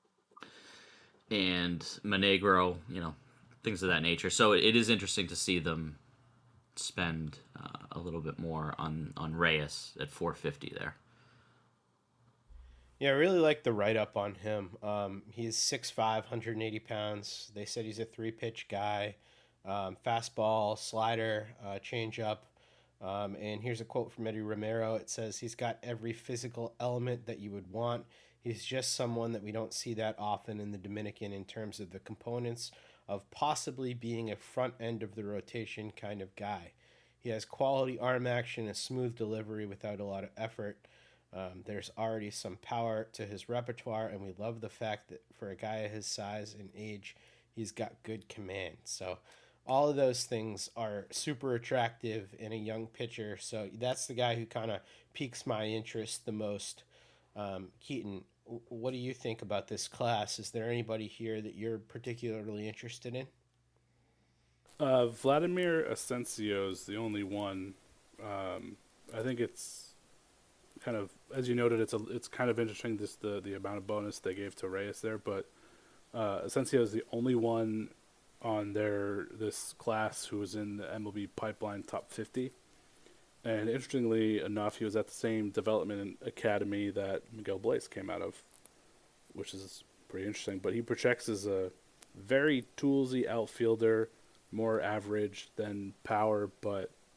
K: and Monegro, you know, things of that nature. So it, it is interesting to see them spend uh, a little bit more on, on Reyes at four hundred fifty there.
I: Yeah, I really like the write-up on him. Um, he's six foot five, one hundred eighty pounds. They said he's a three-pitch guy. Um, fastball, slider, uh, changeup. Um, and here's a quote from Eddie Romero. It says, he's got every physical element that you would want. He's just someone that we don't see that often in the Dominican in terms of the components of possibly being a front end of the rotation kind of guy. He has quality arm action, a smooth delivery without a lot of effort. Um, there's already some power to his repertoire, and we love the fact that for a guy of his size and age, he's got good command. So all of those things are super attractive in a young pitcher. So that's the guy who kind of piques my interest the most. Um, Keaton, what do you think about this class? Is there anybody here that you're particularly interested in?
J: Uh, Vladimir Asensio is the only one. Um, I think it's kind of, as you noted, it's a, it's kind of interesting, this the, the amount of bonus they gave to Reyes there, but uh, Asensio is the only one on their this class who was in the M L B pipeline top fifty. And interestingly enough, he was at the same development academy that Miguel Blaze came out of, which is pretty interesting. But he projects as a very toolsy outfielder, more average than power, but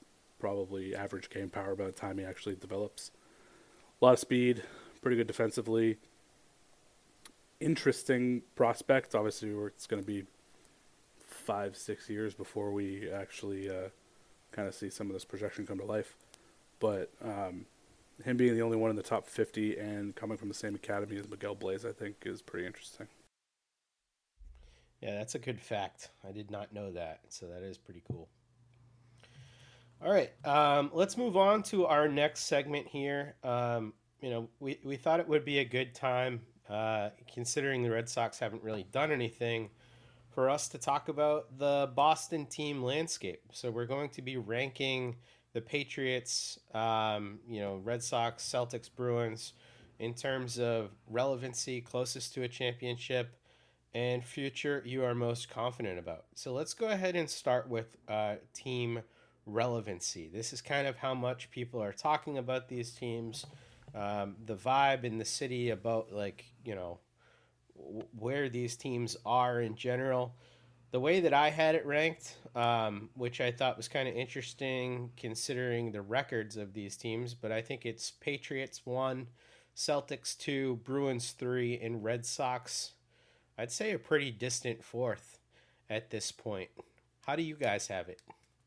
J: probably average game power by the time he actually develops. A lot of speed, pretty good defensively. Interesting prospect. Obviously, it's going to be five, six years before we actually uh, kind of see some of this projection come to life. But um, him being the only one in the top fifty and coming from the same academy as Miguel Blaze, I think, is pretty interesting.
I: Yeah, that's a good fact. I did not know that, so that is pretty cool. All right, um, let's move on to our next segment here. Um, you know, we, we thought it would be a good time, uh, considering the Red Sox haven't really done anything, for us to talk about the Boston team landscape. So we're going to be ranking the Patriots, um, you know, Red Sox, Celtics, Bruins, in terms of relevancy, closest to a championship, and future you are most confident about. So let's go ahead and start with uh, team relevancy. This is kind of how much people are talking about these teams, um, the vibe in the city about, like, you know, w- where these teams are in general. The way that I had it ranked, um, which I thought was kind of interesting considering the records of these teams, but I think it's Patriots one, Celtics two, Bruins three, and Red Sox, I'd say, a pretty distant fourth at this point. How do you guys have it?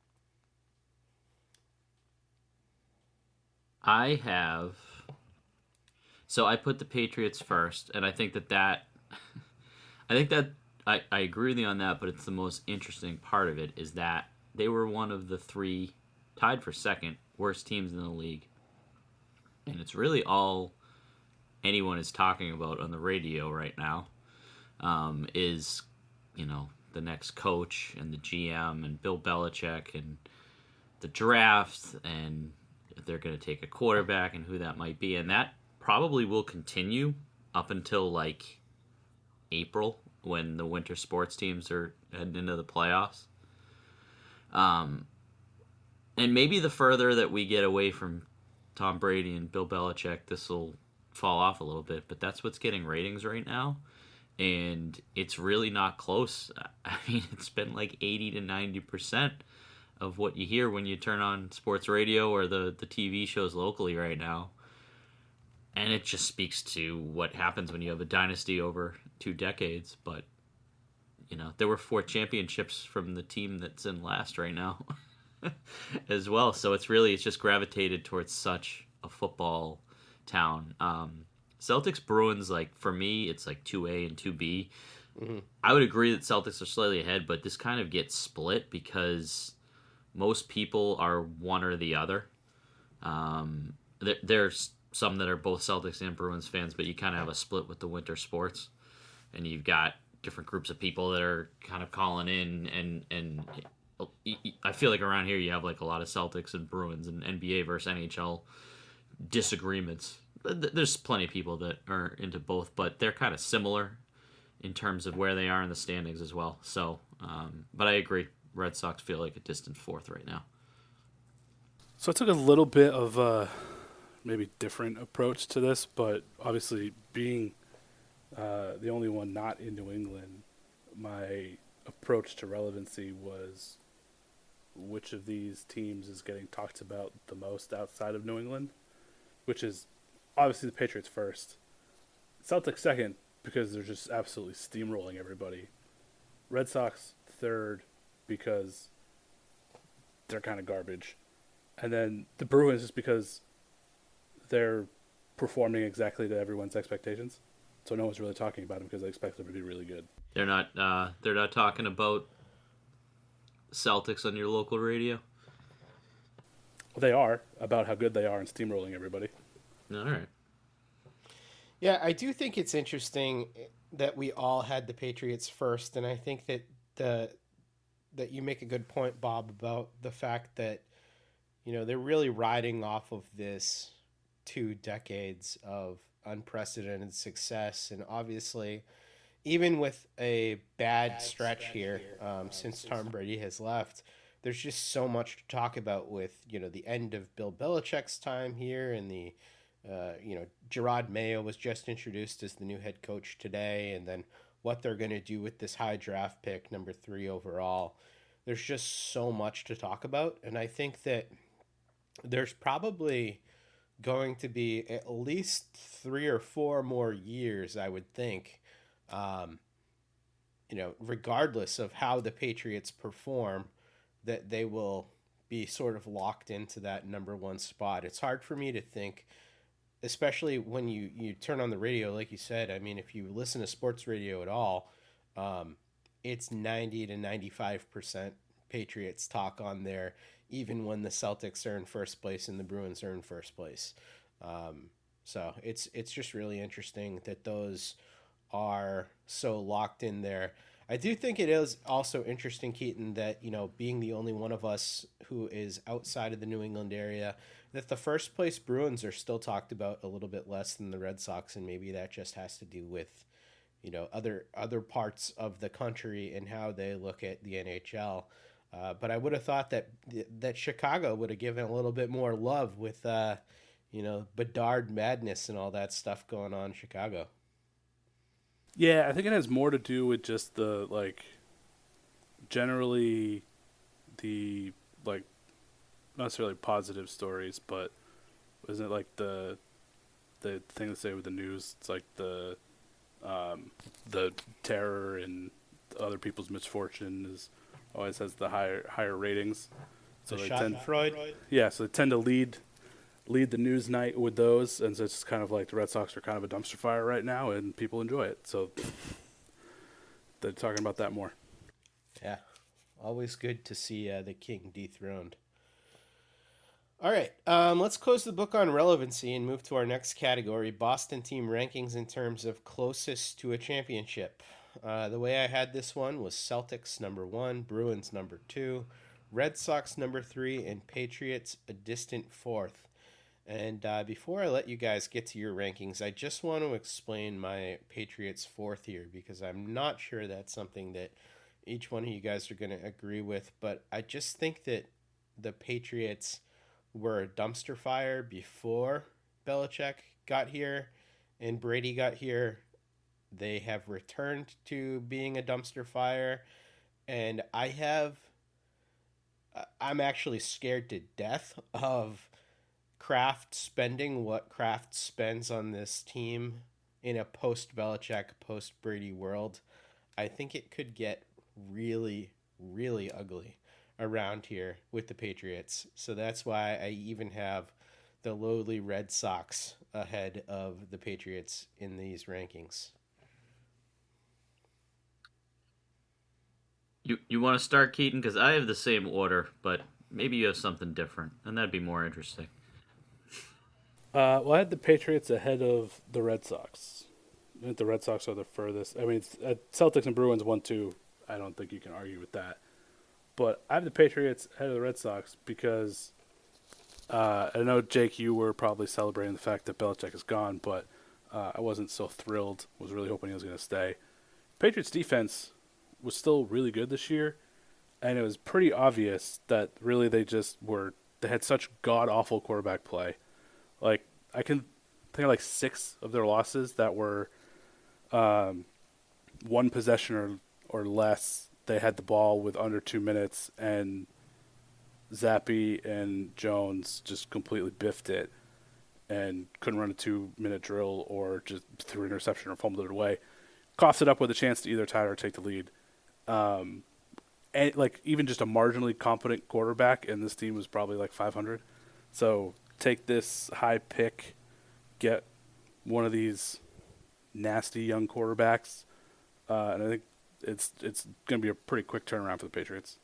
K: I have... So I put the Patriots first, and I think that that... I think that... I, I agree with you on that, but it's the most interesting part of it is that they were one of the three, tied for second, worst teams in the league. And it's really all anyone is talking about on the radio right now. Um, is, you know, the next coach and the G M and Bill Belichick and the draft, and if they're going to take a quarterback and who that might be. And that probably will continue up until, like, April, when the winter sports teams are heading into the playoffs. Um, and maybe the further that we get away from Tom Brady and Bill Belichick, this will fall off a little bit. But that's what's getting ratings right now. And it's really not close. I mean, it's been like eighty to ninety percent of what you hear when you turn on sports radio or the, the T V shows locally right now. And it just speaks to what happens when you have a dynasty over two decades. But, you know, there were four championships from the team that's in last right now as well. So it's really, it's just gravitated towards such a football town. Um, Celtics Bruins, like, for me, it's like two A and two B. Mm-hmm. I would agree that Celtics are slightly ahead, but this kind of gets split because most people are one or the other. Um, there, there's some that are both Celtics and Bruins fans, but you kind of have a split with the winter sports. And you've got different groups of people that are kind of calling in, and, and I feel like around here you have like a lot of Celtics and Bruins and N B A versus N H L disagreements. There's plenty of people that are into both, but they're kind of similar in terms of where they are in the standings as well. So, um, but I agree. Red Sox feel like a distant fourth right now.
J: So I took a little bit of a maybe different approach to this, but obviously being uh, the only one not in New England, my approach to relevancy was which of these teams is getting talked about the most outside of New England, which is obviously the Patriots first, Celtics second because they're just absolutely steamrolling everybody, Red Sox third because they're kind of garbage, and then the Bruins just because they're performing exactly to everyone's expectations. So no one's really talking about them because they expect them to be really good.
K: They're not. Uh, they're not talking about Celtics on your local radio.
J: Well, they are about how good they are and steamrolling everybody.
K: All right.
I: Yeah, I do think it's interesting that we all had the Patriots first, and I think that the that you make a good point, Bob, about the fact that, you know, they're really riding off of this two decades of unprecedented success, and obviously, even with a bad, bad stretch, stretch here, here um, since Tom Brady has left, there's just so much to talk about with, you know, the end of Bill Belichick's time here, and the uh, you know, Gerard Mayo was just introduced as the new head coach today, and then what they're going to do with this high draft pick, number three overall. There's just so much to talk about, and I think that there's probably going to be at least three or four more years, I would think, um, you know, regardless of how the Patriots perform, that they will be sort of locked into that number one spot. It's hard for me to think, especially when you, you turn on the radio, like you said. I mean, if you listen to sports radio at all, um, it's ninety to ninety-five percent Patriots talk on there, even when the Celtics are in first place and the Bruins are in first place. Um, so it's it's just really interesting that those are so locked in there. I do think it is also interesting, Keaton, that, you know, being the only one of us who is outside of the New England area, that the first place Bruins are still talked about a little bit less than the Red Sox, and maybe that just has to do with, you know, other other parts of the country and how they look at the N H L. Uh, but I would have thought that that Chicago would have given a little bit more love with, uh, you know, Bedard madness and all that stuff going on in Chicago.
J: Yeah, I think it has more to do with just the, like, generally the, like, not necessarily positive stories, but isn't it like the the thing to say with the news? It's like the um, the terror and other people's misfortune is always has the higher higher ratings. So
I: the
J: they tend,
I: Freud.
J: Yeah, so they tend to lead lead the news night with those, and so it's kind of like the Red Sox are kind of a dumpster fire right now, and people enjoy it. So they're talking about that more.
I: Yeah, always good to see uh, the king dethroned. All right, um, let's close the book on relevancy and move to our next category, Boston team rankings in terms of closest to a championship. Uh, the way I had this one was Celtics number one, Bruins number two, Red Sox number three, and Patriots a distant fourth. And uh, before I let you guys get to your rankings, I just want to explain my Patriots fourth here, because I'm not sure that's something that each one of you guys are going to agree with. But I just think that the Patriots were a dumpster fire before Belichick got here and Brady got here. They have returned to being a dumpster fire. And I have, I'm actually scared to death of Kraft spending what Kraft spends on this team in a post-Belichick, post-Brady world. I think it could get really, really ugly around here with the Patriots. So that's why I even have the lowly Red Sox ahead of the Patriots in these rankings.
K: You you want to start, Keaton? Because I have the same order, but maybe you have something different, and that'd be more interesting.
J: Uh, well, I had the Patriots ahead of the Red Sox. I think the Red Sox are the furthest. I mean, it's, uh, Celtics and Bruins one two. I don't think you can argue with that. But I have the Patriots ahead of the Red Sox because uh, I know, Jake, you were probably celebrating the fact that Belichick is gone, but uh, I wasn't so thrilled. Was really hoping he was going to stay. Patriots defense was still really good this year, and it was pretty obvious that really they just were – they had such god-awful quarterback play. Like, I can think of like six of their losses that were um, one possession or, or less. They had the ball with under two minutes, and Zappe and Jones just completely biffed it and couldn't run a two-minute drill or just threw an interception or fumbled it away. Coughs it up with a chance to either tie or take the lead. Um, and like even just a marginally competent quarterback, and this team was probably like five hundred. So take this high pick, get one of these nasty young quarterbacks, uh, and I think it's it's going to be a pretty quick turnaround for the Patriots.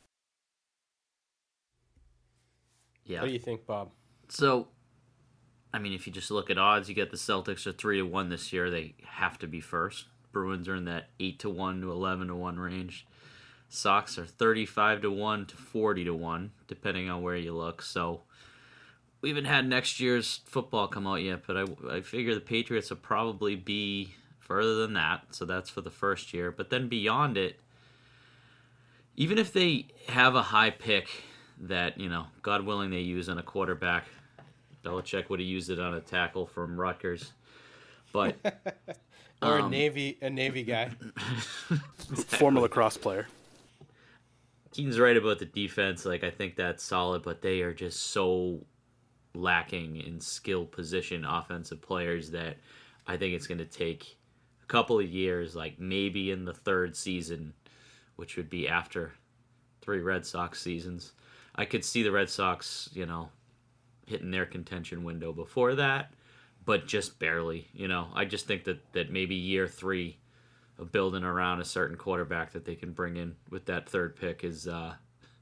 K: Yeah.
I: What do you think, Bob?
K: So, I mean, if you just look at odds, you get the Celtics are three to one this year. They have to be first. Bruins are in that eight to one to eleven to one range. Sox are thirty-five to one to forty to one, depending on where you look. So, we haven't had next year's football come out yet, but I, I figure the Patriots will probably be further than that. So that's for the first year. But then beyond it, even if they have a high pick that, you know, God willing they use on a quarterback, Belichick would have used it on a tackle from Rutgers. But
I: or
K: um,
I: a Navy a Navy guy.
K: Exactly.
J: Former lacrosse player.
K: Keaton's right about the defense. Like, I think that's solid, but they are just so lacking in skill position offensive players that I think it's going to take a couple of years, like maybe in the third season, which would be after three Red Sox seasons. I could see the Red Sox, you know, hitting their contention window before that, but just barely. You know, I just think that, that maybe year three of building around a certain quarterback that they can bring in with that third pick is, uh,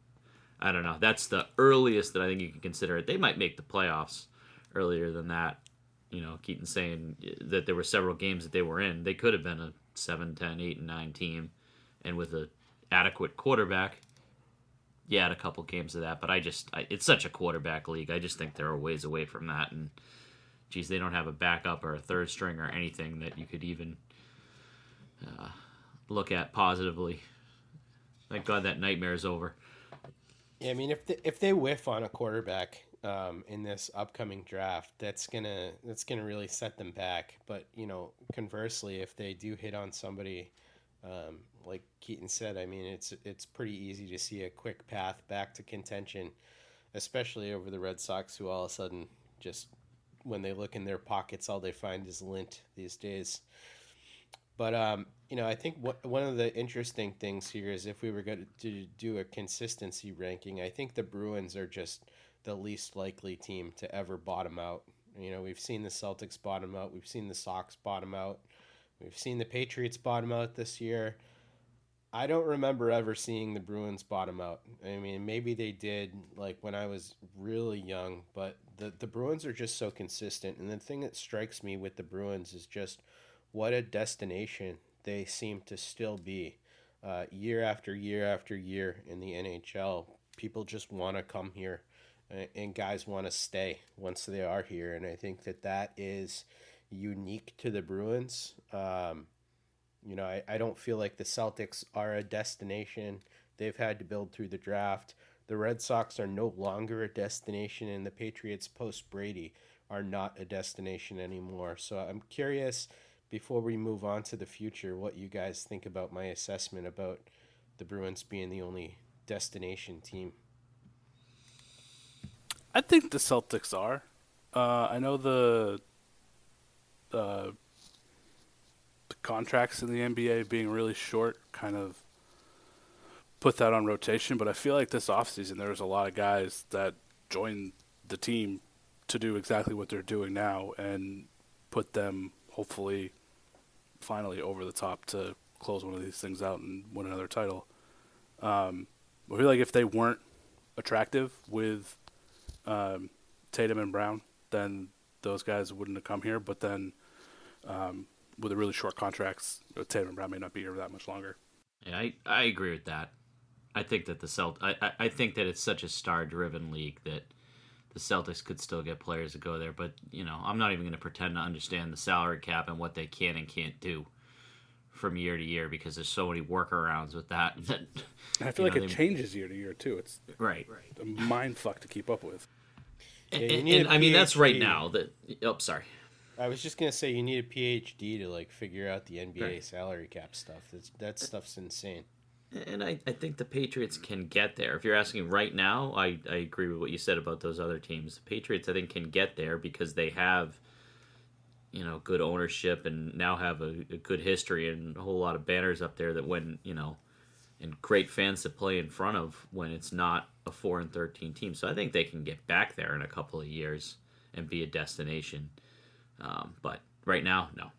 K: I don't know. That's the earliest that I think you can consider it. They might make the playoffs earlier than that. You know, Keaton saying that there were several games that they were in. They could have been a seven, ten, eight, and nine team, and with a adequate quarterback, yeah, had a couple games of that. But I just, I, it's such a quarterback league. I just think they're a ways away from that. And geez, they don't have a backup or a third string or anything that you could even uh, look at positively. Thank God that nightmare is over.
I: Yeah, I mean, if they, if they whiff on a quarterback um, in this upcoming draft, that's gonna that's gonna really set them back. But you know, conversely, if they do hit on somebody, um, like Keaton said, I mean, it's it's pretty easy to see a quick path back to contention, especially over the Red Sox, who all of a sudden just when they look in their pockets, all they find is lint these days. But, um, you know, I think what, one of the interesting things here is if we were going to do a consistency ranking, I think the Bruins are just the least likely team to ever bottom out. You know, we've seen the Celtics bottom out. We've seen the Sox bottom out. We've seen the Patriots bottom out this year. I don't remember ever seeing the Bruins bottom out. I mean, maybe they did, like, when I was really young, but the, the Bruins are just so consistent. And the thing that strikes me with the Bruins is just what a destination they seem to still be. Uh, year after year after year in the N H L, people just want to come here, and, and guys want to stay once they are here. And I think that that is unique to the Bruins. Um, you know, I, I don't feel like the Celtics are a destination. They've had to build through the draft. The Red Sox are no longer a destination, and the Patriots post-Brady are not a destination anymore. So I'm curious, before we move on to the future, what you guys think about my assessment about the Bruins being the only destination team.
J: I think the Celtics are. Uh, I know the, uh, the contracts in the N B A being really short kind of put that on rotation, but I feel like this offseason there was a lot of guys that joined the team to do exactly what they're doing now and put them hopefully finally over the top to close one of these things out and win another title. Um, I feel like if they weren't attractive with um, Tatum and Brown, then those guys wouldn't have come here. But then um, with the really short contracts, Tatum and Brown may not be here that much longer.
K: Yeah, I, I agree with that. I think that the Celt I, I, I think that it's such a star-driven league that the Celtics could still get players to go there, but, you know, I'm not even going to pretend to understand the salary cap and what they can and can't do from year to year because there's so many workarounds with that. that
J: I feel like know, it they... changes year to year, too. It's
K: right.
J: a mind fuck to keep up with.
K: And, and, and I mean, that's right now. That Oh, sorry.
I: I was just going to say you need a P H D to, like, figure out the N B A
K: right.
I: salary cap stuff. That's, that stuff's insane.
K: And I, I think the Patriots can get there. If you're asking right now, I, I agree with what you said about those other teams. The Patriots, I think, can get there because they have, you know, good ownership and now have a, a good history and a whole lot of banners up there that when, you know, and great fans to play in front of when it's not a four and thirteen team. So I think they can get back there in a couple of years and be a destination. Um, but right now, no.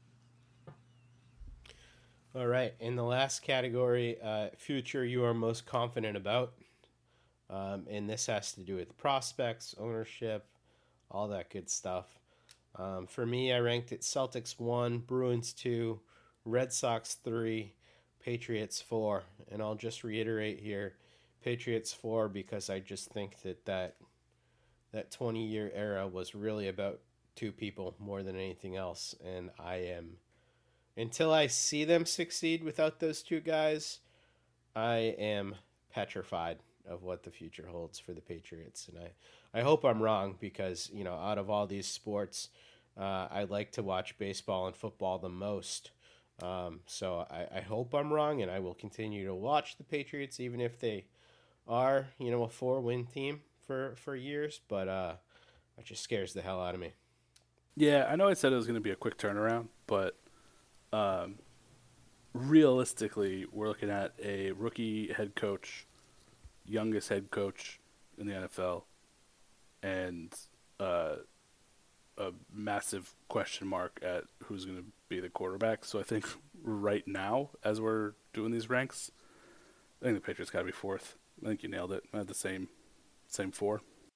I: All right, in the last category, uh, future you are most confident about, um, and this has to do with prospects, ownership, all that good stuff. Um, for me, I ranked it Celtics one, Bruins two, Red Sox three, Patriots four, and I'll just reiterate here, Patriots four because I just think that that, that twenty-year era was really about two people more than anything else, and I am... Until I see them succeed without those two guys, I am petrified of what the future holds for the Patriots. And I, I hope I'm wrong because, you know, out of all these sports, uh, I like to watch baseball and football the most. Um, so I, I hope I'm wrong, and I will continue to watch the Patriots even if they are, you know, a four-win team for, for years. But uh, that just scares the hell out of me.
J: Yeah, I know I said it was going to be a quick turnaround, but um, realistically, we're looking at a rookie head coach, youngest head coach in the N F L, and uh, a massive question mark at who's going to be the quarterback. So I think right now, as we're doing these ranks, I think the Patriots got to be fourth. I think you nailed it. I had the same, same four.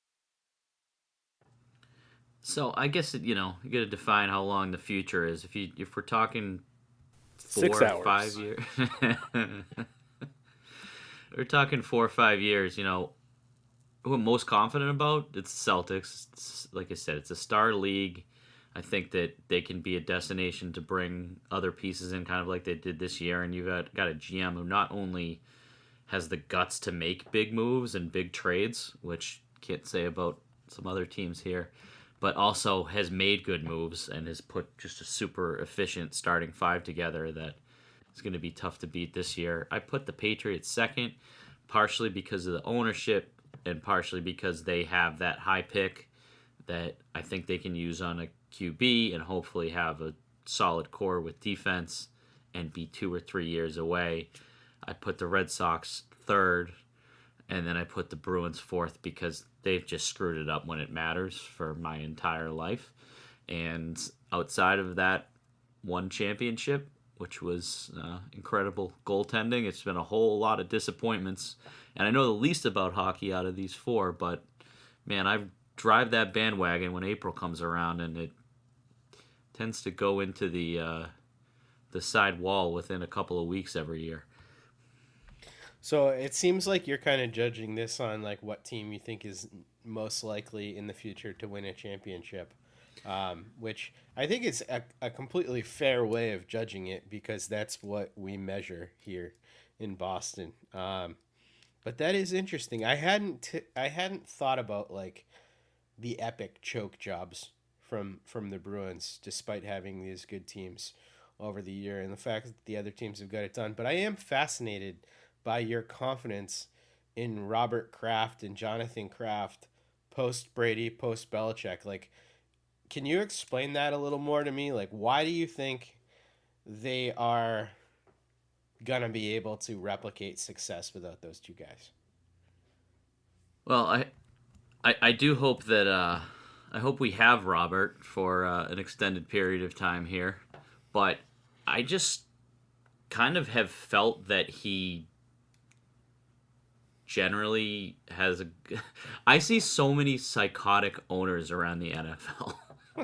K: So I guess it, you know, you got to define how long the future is. If you if we're talking four
J: Six
K: or
J: hours.
K: five years, we're talking four or five years. You know, who I'm most confident about? It's the Celtics. It's, like I said, it's a star league. I think that they can be a destination to bring other pieces in, kind of like they did this year. And you've got, got a G M who not only has the guts to make big moves and big trades, which can't say about some other teams here, but also has made good moves and has put just a super efficient starting five together that is going to be tough to beat this year. I put the Patriots second, partially because of the ownership and partially because they have that high pick that I think they can use on a Q B and hopefully have a solid core with defense and be two or three years away. I put the Red Sox third, and then I put the Bruins fourth because they've just screwed it up when it matters for my entire life. And outside of that one championship, which was uh, incredible goaltending, it's been a whole lot of disappointments. And I know the least about hockey out of these four, but, man, I drive that bandwagon when April comes around, and it tends to go into the uh, the side wall within a couple of weeks every year.
I: So it seems like you're kind of judging this on like what team you think is most likely in the future to win a championship, um, which I think is a, a completely fair way of judging it because that's what we measure here in Boston. Um, but that is interesting. I hadn't t- I hadn't thought about like the epic choke jobs from from the Bruins, despite having these good teams over the year and the fact that the other teams have got it done. But I am fascinated by your confidence in Robert Kraft and Jonathan Kraft post Brady, post Belichick. Like, can you explain that a little more to me? Like, why do you think they are gonna be able to replicate success without those two guys?
K: Well, I I, I do hope that uh, I hope we have Robert for uh, an extended period of time here, but I just kind of have felt that he generally has a. I see so many psychotic owners around the N F L.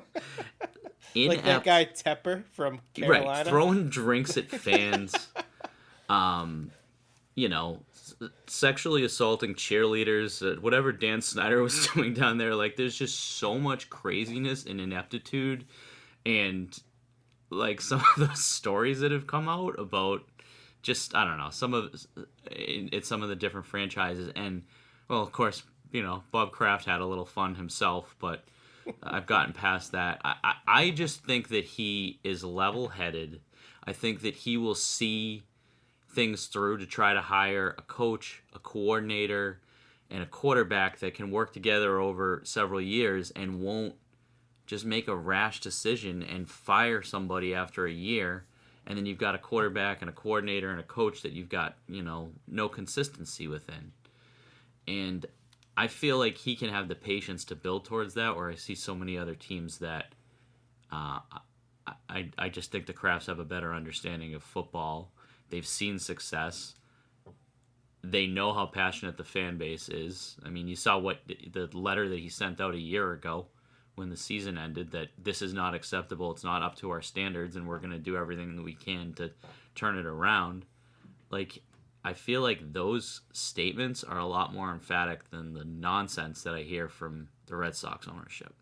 I: Like that guy Tepper from Carolina,
K: right? Throwing drinks at fans, um, you know, sexually assaulting cheerleaders, uh, whatever Dan Snyder was doing down there. Like, there's just so much craziness and ineptitude, and like some of those stories that have come out about just, I don't know, some of it's some of the different franchises. And well, of course, you know, Bob Kraft had a little fun himself, but I've gotten past that. I, I, I just think that he is level-headed. I think that he will see things through to try to hire a coach, a coordinator, and a quarterback that can work together over several years and won't just make a rash decision and fire somebody after a year. And then you've got a quarterback and a coordinator and a coach that you've got, you know, no consistency within. And I feel like he can have the patience to build towards that, where I see so many other teams that uh, I, I just think the Crafts have a better understanding of football. They've seen success. They know how passionate the fan base is. I mean, you saw what the letter that he sent out a year ago when the season ended, that this is not acceptable, it's not up to our standards, and we're going to do everything that we can to turn it around. Like, I feel like those statements are a lot more emphatic than the nonsense that I hear from the Red Sox ownership.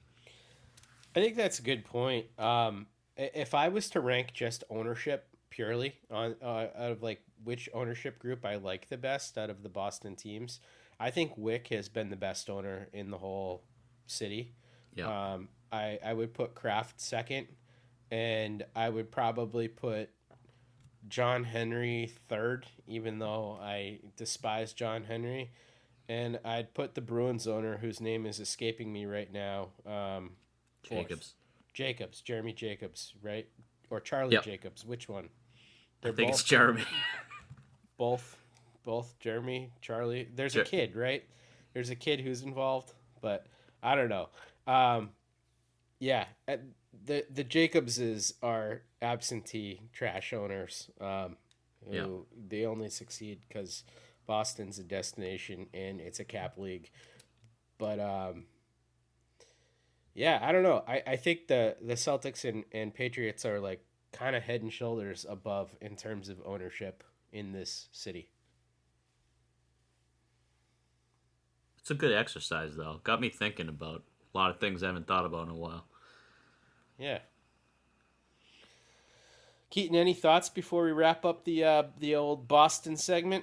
I: I think that's a good point. Um, if I was to rank just ownership purely on uh, out of like which ownership group I like the best out of the Boston teams, I think Wick has been the best owner in the whole city.
K: Yeah.
I: Um, I, I would put Kraft second, and I would probably put John Henry third, even though I despise John Henry. and I'd put the Bruins owner, whose name is escaping me right now. Um,
K: Jacobs.
I: Jacobs, Jeremy Jacobs, right? Or Charlie
K: yep.
I: Jacobs. Which one?
K: They're I think both, it's Jeremy.
I: both, both Jeremy, Charlie. There's Jer- a kid, right? There's a kid who's involved, but I don't know. Um, yeah, the the Jacobses are absentee trash owners. Um, who yeah. They only succeed because Boston's a destination and it's a cap league. But um, yeah, I don't know. I, I think the, the Celtics and, and Patriots are like kind of head and shoulders above in terms of ownership in this city.
K: It's a good exercise, though. Got me thinking about a lot of things I haven't thought about in a while.
I: Yeah. Keaton, any thoughts before we wrap up the uh, the old Boston segment?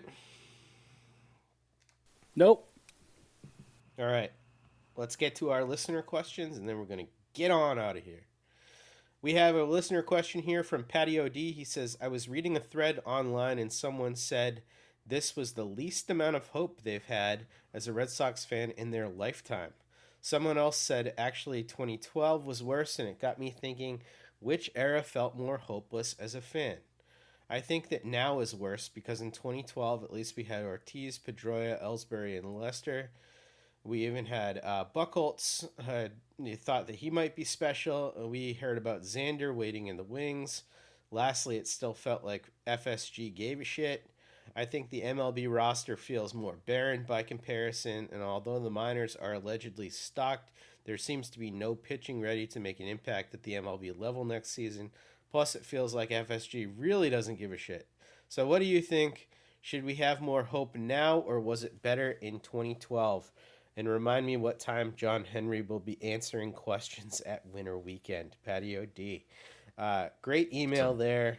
J: Nope.
I: All right. Let's get to our listener questions, and then we're going to get on out of here. We have a listener question here from Patio D. He says, I was reading a thread online, and someone said this was the least amount of hope they've had as a Red Sox fan in their lifetime. Someone else said, actually, twenty twelve was worse, and it got me thinking, which era felt more hopeless as a fan? I think that now is worse because in twenty twelve, at least we had Ortiz, Pedroia, Ellsbury, and Lester. We even had uh, Buchholz. Uh, you thought that he might be special. We heard about Xander waiting in the wings. Lastly, it still felt like F S G gave a shit. I think the M L B roster feels more barren by comparison, and although the minors are allegedly stocked, there seems to be no pitching ready to make an impact at the M L B level next season. Plus, it feels like F S G really doesn't give a shit. So what do you think? Should we have more hope now, or was it better in twenty twelve? And remind me what time John Henry will be answering questions at Winter Weekend. Patio D. Uh, great email there.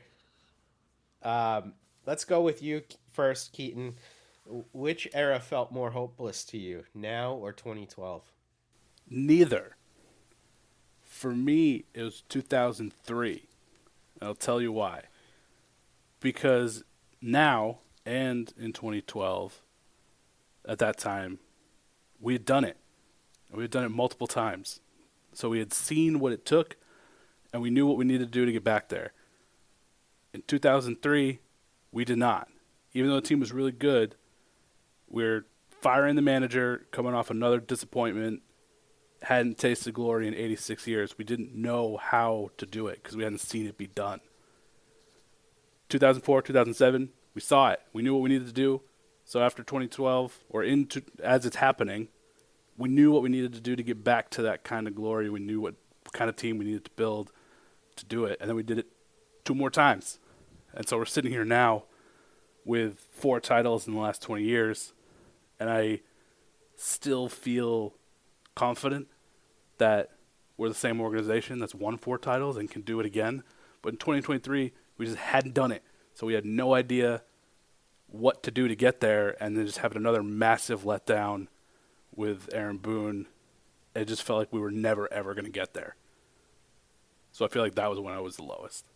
I: Um, let's go with you first, Keaton. Which era felt more hopeless to you, now or twenty twelve?
J: Neither. For me, it was two thousand three. I'll tell you why. Because now and in twenty twelve, at that time, we had done it. We had done it multiple times. So we had seen what it took, and we knew what we needed to do to get back there. In two thousand three, we did not. Even though the team was really good, we're firing the manager, coming off another disappointment, hadn't tasted glory in eighty-six years. We didn't know how to do it because we hadn't seen it be done. two thousand four, two thousand seven, we saw it. We knew what we needed to do. So after twenty twelve, or into, as it's happening, we knew what we needed to do to get back to that kind of glory. We knew what kind of team we needed to build to do it. And then we did it two more times. And so we're sitting here now with four titles in the last twenty years. And I still feel confident that we're the same organization that's won four titles and can do it again. But in twenty twenty-three, we just hadn't done it. So we had no idea what to do to get there, and then just having another massive letdown with Aaron Boone. It just felt like we were never, ever going to get there. So I feel like that was when I was the lowest.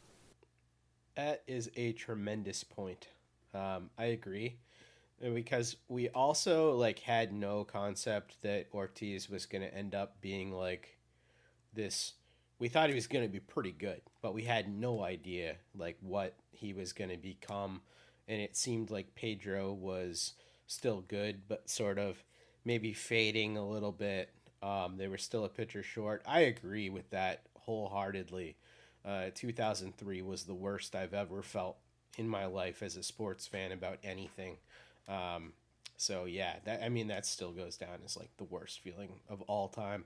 I: That is a tremendous point. Um, I agree. Because we also like had no concept that Ortiz was going to end up being like this. We thought he was going to be pretty good, but we had no idea like what he was going to become. And it seemed like Pedro was still good, but sort of maybe fading a little bit. Um, they were still a pitcher short. I agree with that wholeheartedly. Uh, two thousand three was the worst I've ever felt in my life as a sports fan about anything. Um, so yeah, that, I mean, that still goes down as like the worst feeling of all time.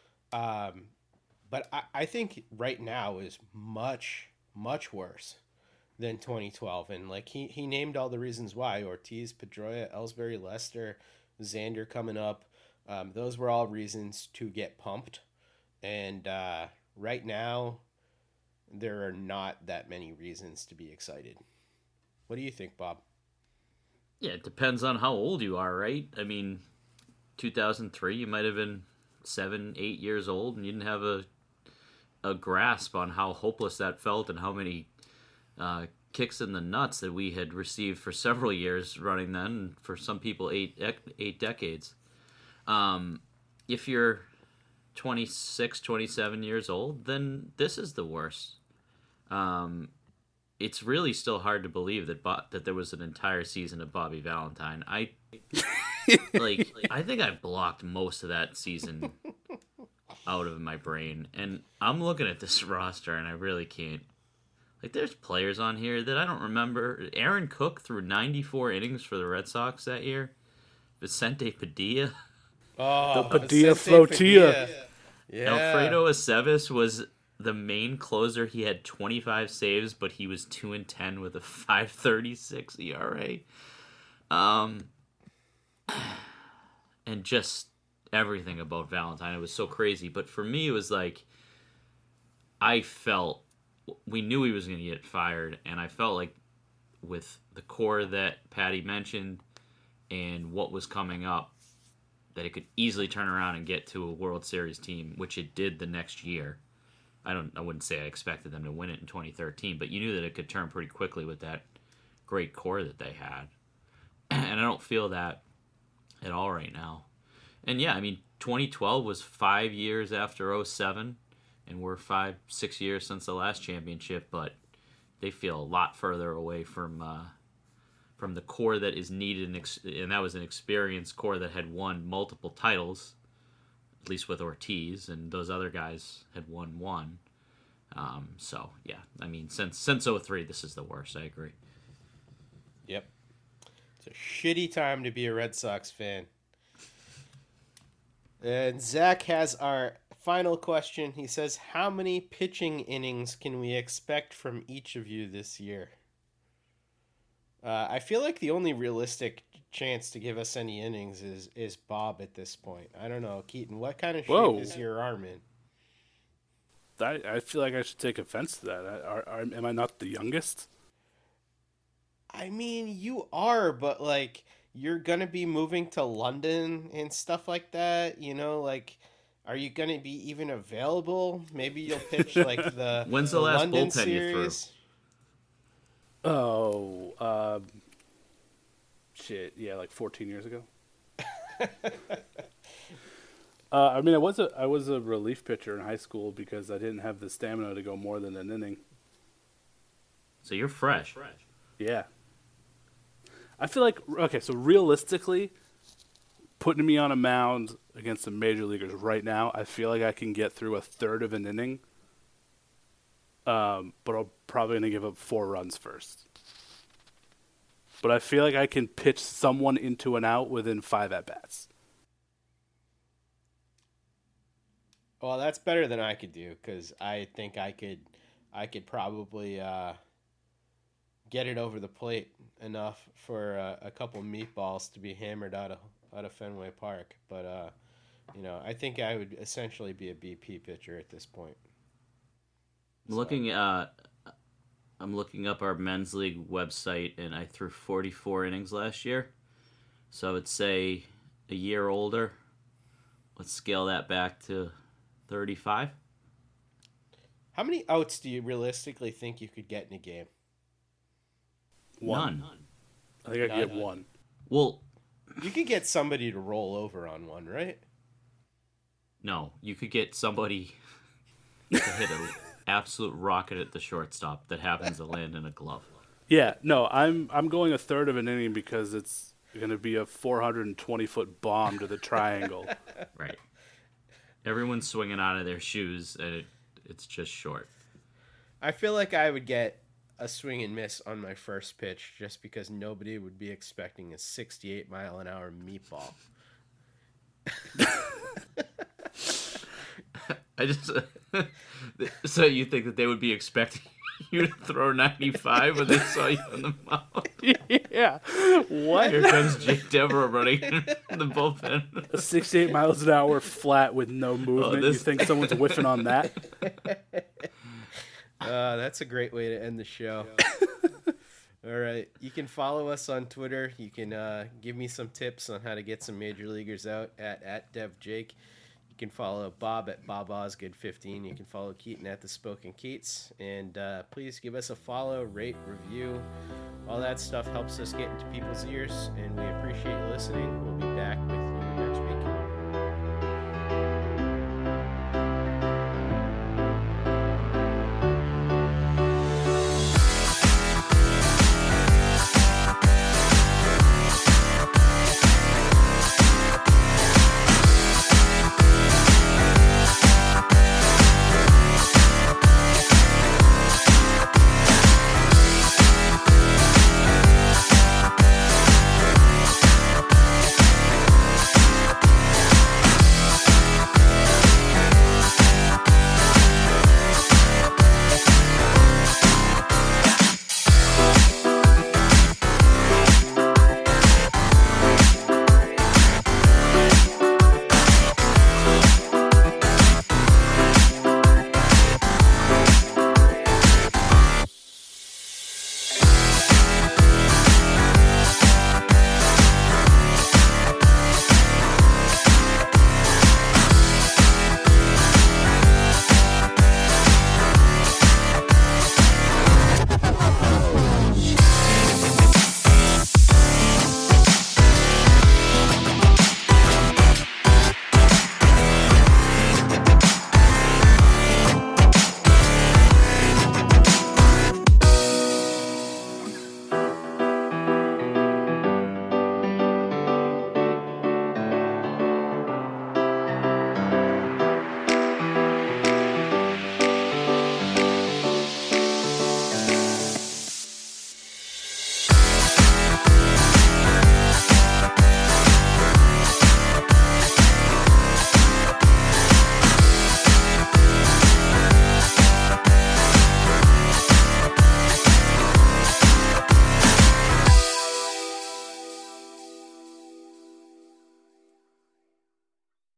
I: Um, but I, I think right now is much, much worse than twenty twelve. And like he, he named all the reasons why: Ortiz, Pedroia, Ellsbury, Lester, Xander coming up. Um, those were all reasons to get pumped. And, uh, right now there are not that many reasons to be excited. What do you think, Bob?
K: Yeah, it depends on how old you are, right? I mean, two thousand three, you might have been seven, eight years old, and you didn't have a a grasp on how hopeless that felt and how many uh, kicks in the nuts that we had received for several years running then, and for some people eight eight decades. Um, if you're twenty-six, twenty-seven years old, then this is the worst. Um, it's really still hard to believe that Bo- that there was an entire season of Bobby Valentine. I like I think I blocked most of that season out of my brain, and I'm looking at this roster and I really can't. Like, there's players on here that I don't remember. Aaron Cook threw ninety-four innings for the Red Sox that year. Vicente Padilla.
I: Oh,
J: the Padilla Flotilla.
I: Yeah.
K: Alfredo Aceves was the main closer. He had twenty-five saves, but he was two and ten with a five thirty-six E R A. Um, and just everything about Valentine. It was so crazy. But for me, it was like, I felt, we knew he was going to get fired, and I felt like with the core that Patty mentioned and what was coming up, that it could easily turn around and get to a World Series team, which it did the next year. I don't. I wouldn't say I expected them to win it in twenty thirteen, but you knew that it could turn pretty quickly with that great core that they had. And I don't feel that at all right now. And yeah, I mean, twenty twelve was five years after oh seven, and we're five, six years since the last championship, but they feel a lot further away from uh, from the core that is needed, and, ex- and that was an experienced core that had won multiple titles, at least with Ortiz, and those other guys had won one. Um, so, yeah, I mean, since since oh three, this is the worst, I agree.
I: Yep. It's a shitty time to be a Red Sox fan. And Zach has our final question. He says, how many pitching innings can we expect from each of you this year? Uh, I feel like the only realistic chance to give us any innings is, is Bob at this point. I don't know. Keaton, what kind of shape
J: Whoa.
I: is your arm in?
J: I, I feel like I should take offense to that. I, are, are, am I not the youngest?
I: I mean, you are, but, like, you're going to be moving to London and stuff like that, you know, like, are you going to be even available? Maybe you'll pitch, like, the
K: When's the,
I: the
K: last
I: London
K: bullpen you threw?
I: series.
J: Oh, um, shit, yeah, like fourteen years ago. uh, I mean, I was a I was a relief pitcher in high school because I didn't have the stamina to go more than an inning.
K: So you're fresh.
J: Yeah. I feel like, okay, so realistically, putting me on a mound against the major leaguers right now, I feel like I can get through a third of an inning. Um, but I'm probably going to give up four runs first. But I feel like I can pitch someone into an out within five at-bats.
I: Well, that's better than I could do, because I think I could I could probably uh, get it over the plate enough for uh, a couple meatballs to be hammered out of out of Fenway Park. But, uh, you know, I think I would essentially be a B P pitcher at this point.
K: I'm looking uh I'm looking up our men's league website, and I threw forty-four innings last year. So I would say a year older. Let's scale that back to thirty-five.
I: How many outs do you realistically think you could get in a game?
K: One.
J: None. I think I could get one.
K: Well,
I: you could get somebody to roll over on one, right?
K: No, you could get somebody to hit an absolute rocket at the shortstop that happens to land in a glove.
J: Yeah, no, I'm I'm going a third of an inning because it's going to be a four hundred twenty foot bomb to the triangle.
K: Right. Everyone's swinging out of their shoes, and it, it's just short.
I: I feel like I would get a swing and miss on my first pitch just because nobody would be expecting a sixty-eight mile an hour meatball.
K: I just so you think that they would be expecting you to throw ninety-five when they saw you on the mound?
J: Yeah. What?
K: Here comes Jake Devereaux running in the bullpen.
J: A sixty-eight miles an hour flat with no movement.
K: Oh, this...
J: You think someone's whiffing on that?
I: Uh, that's a great way to end the show. All right. You can follow us on Twitter. You can uh, give me some tips on how to get some major leaguers out at, at DevJake. You can follow Bob at Bob Osgood fifteen. You can follow Keaton at The Spoken Keats. And uh, please give us a follow, rate, review. All that stuff helps us get into people's ears, and we appreciate you listening. We'll be back with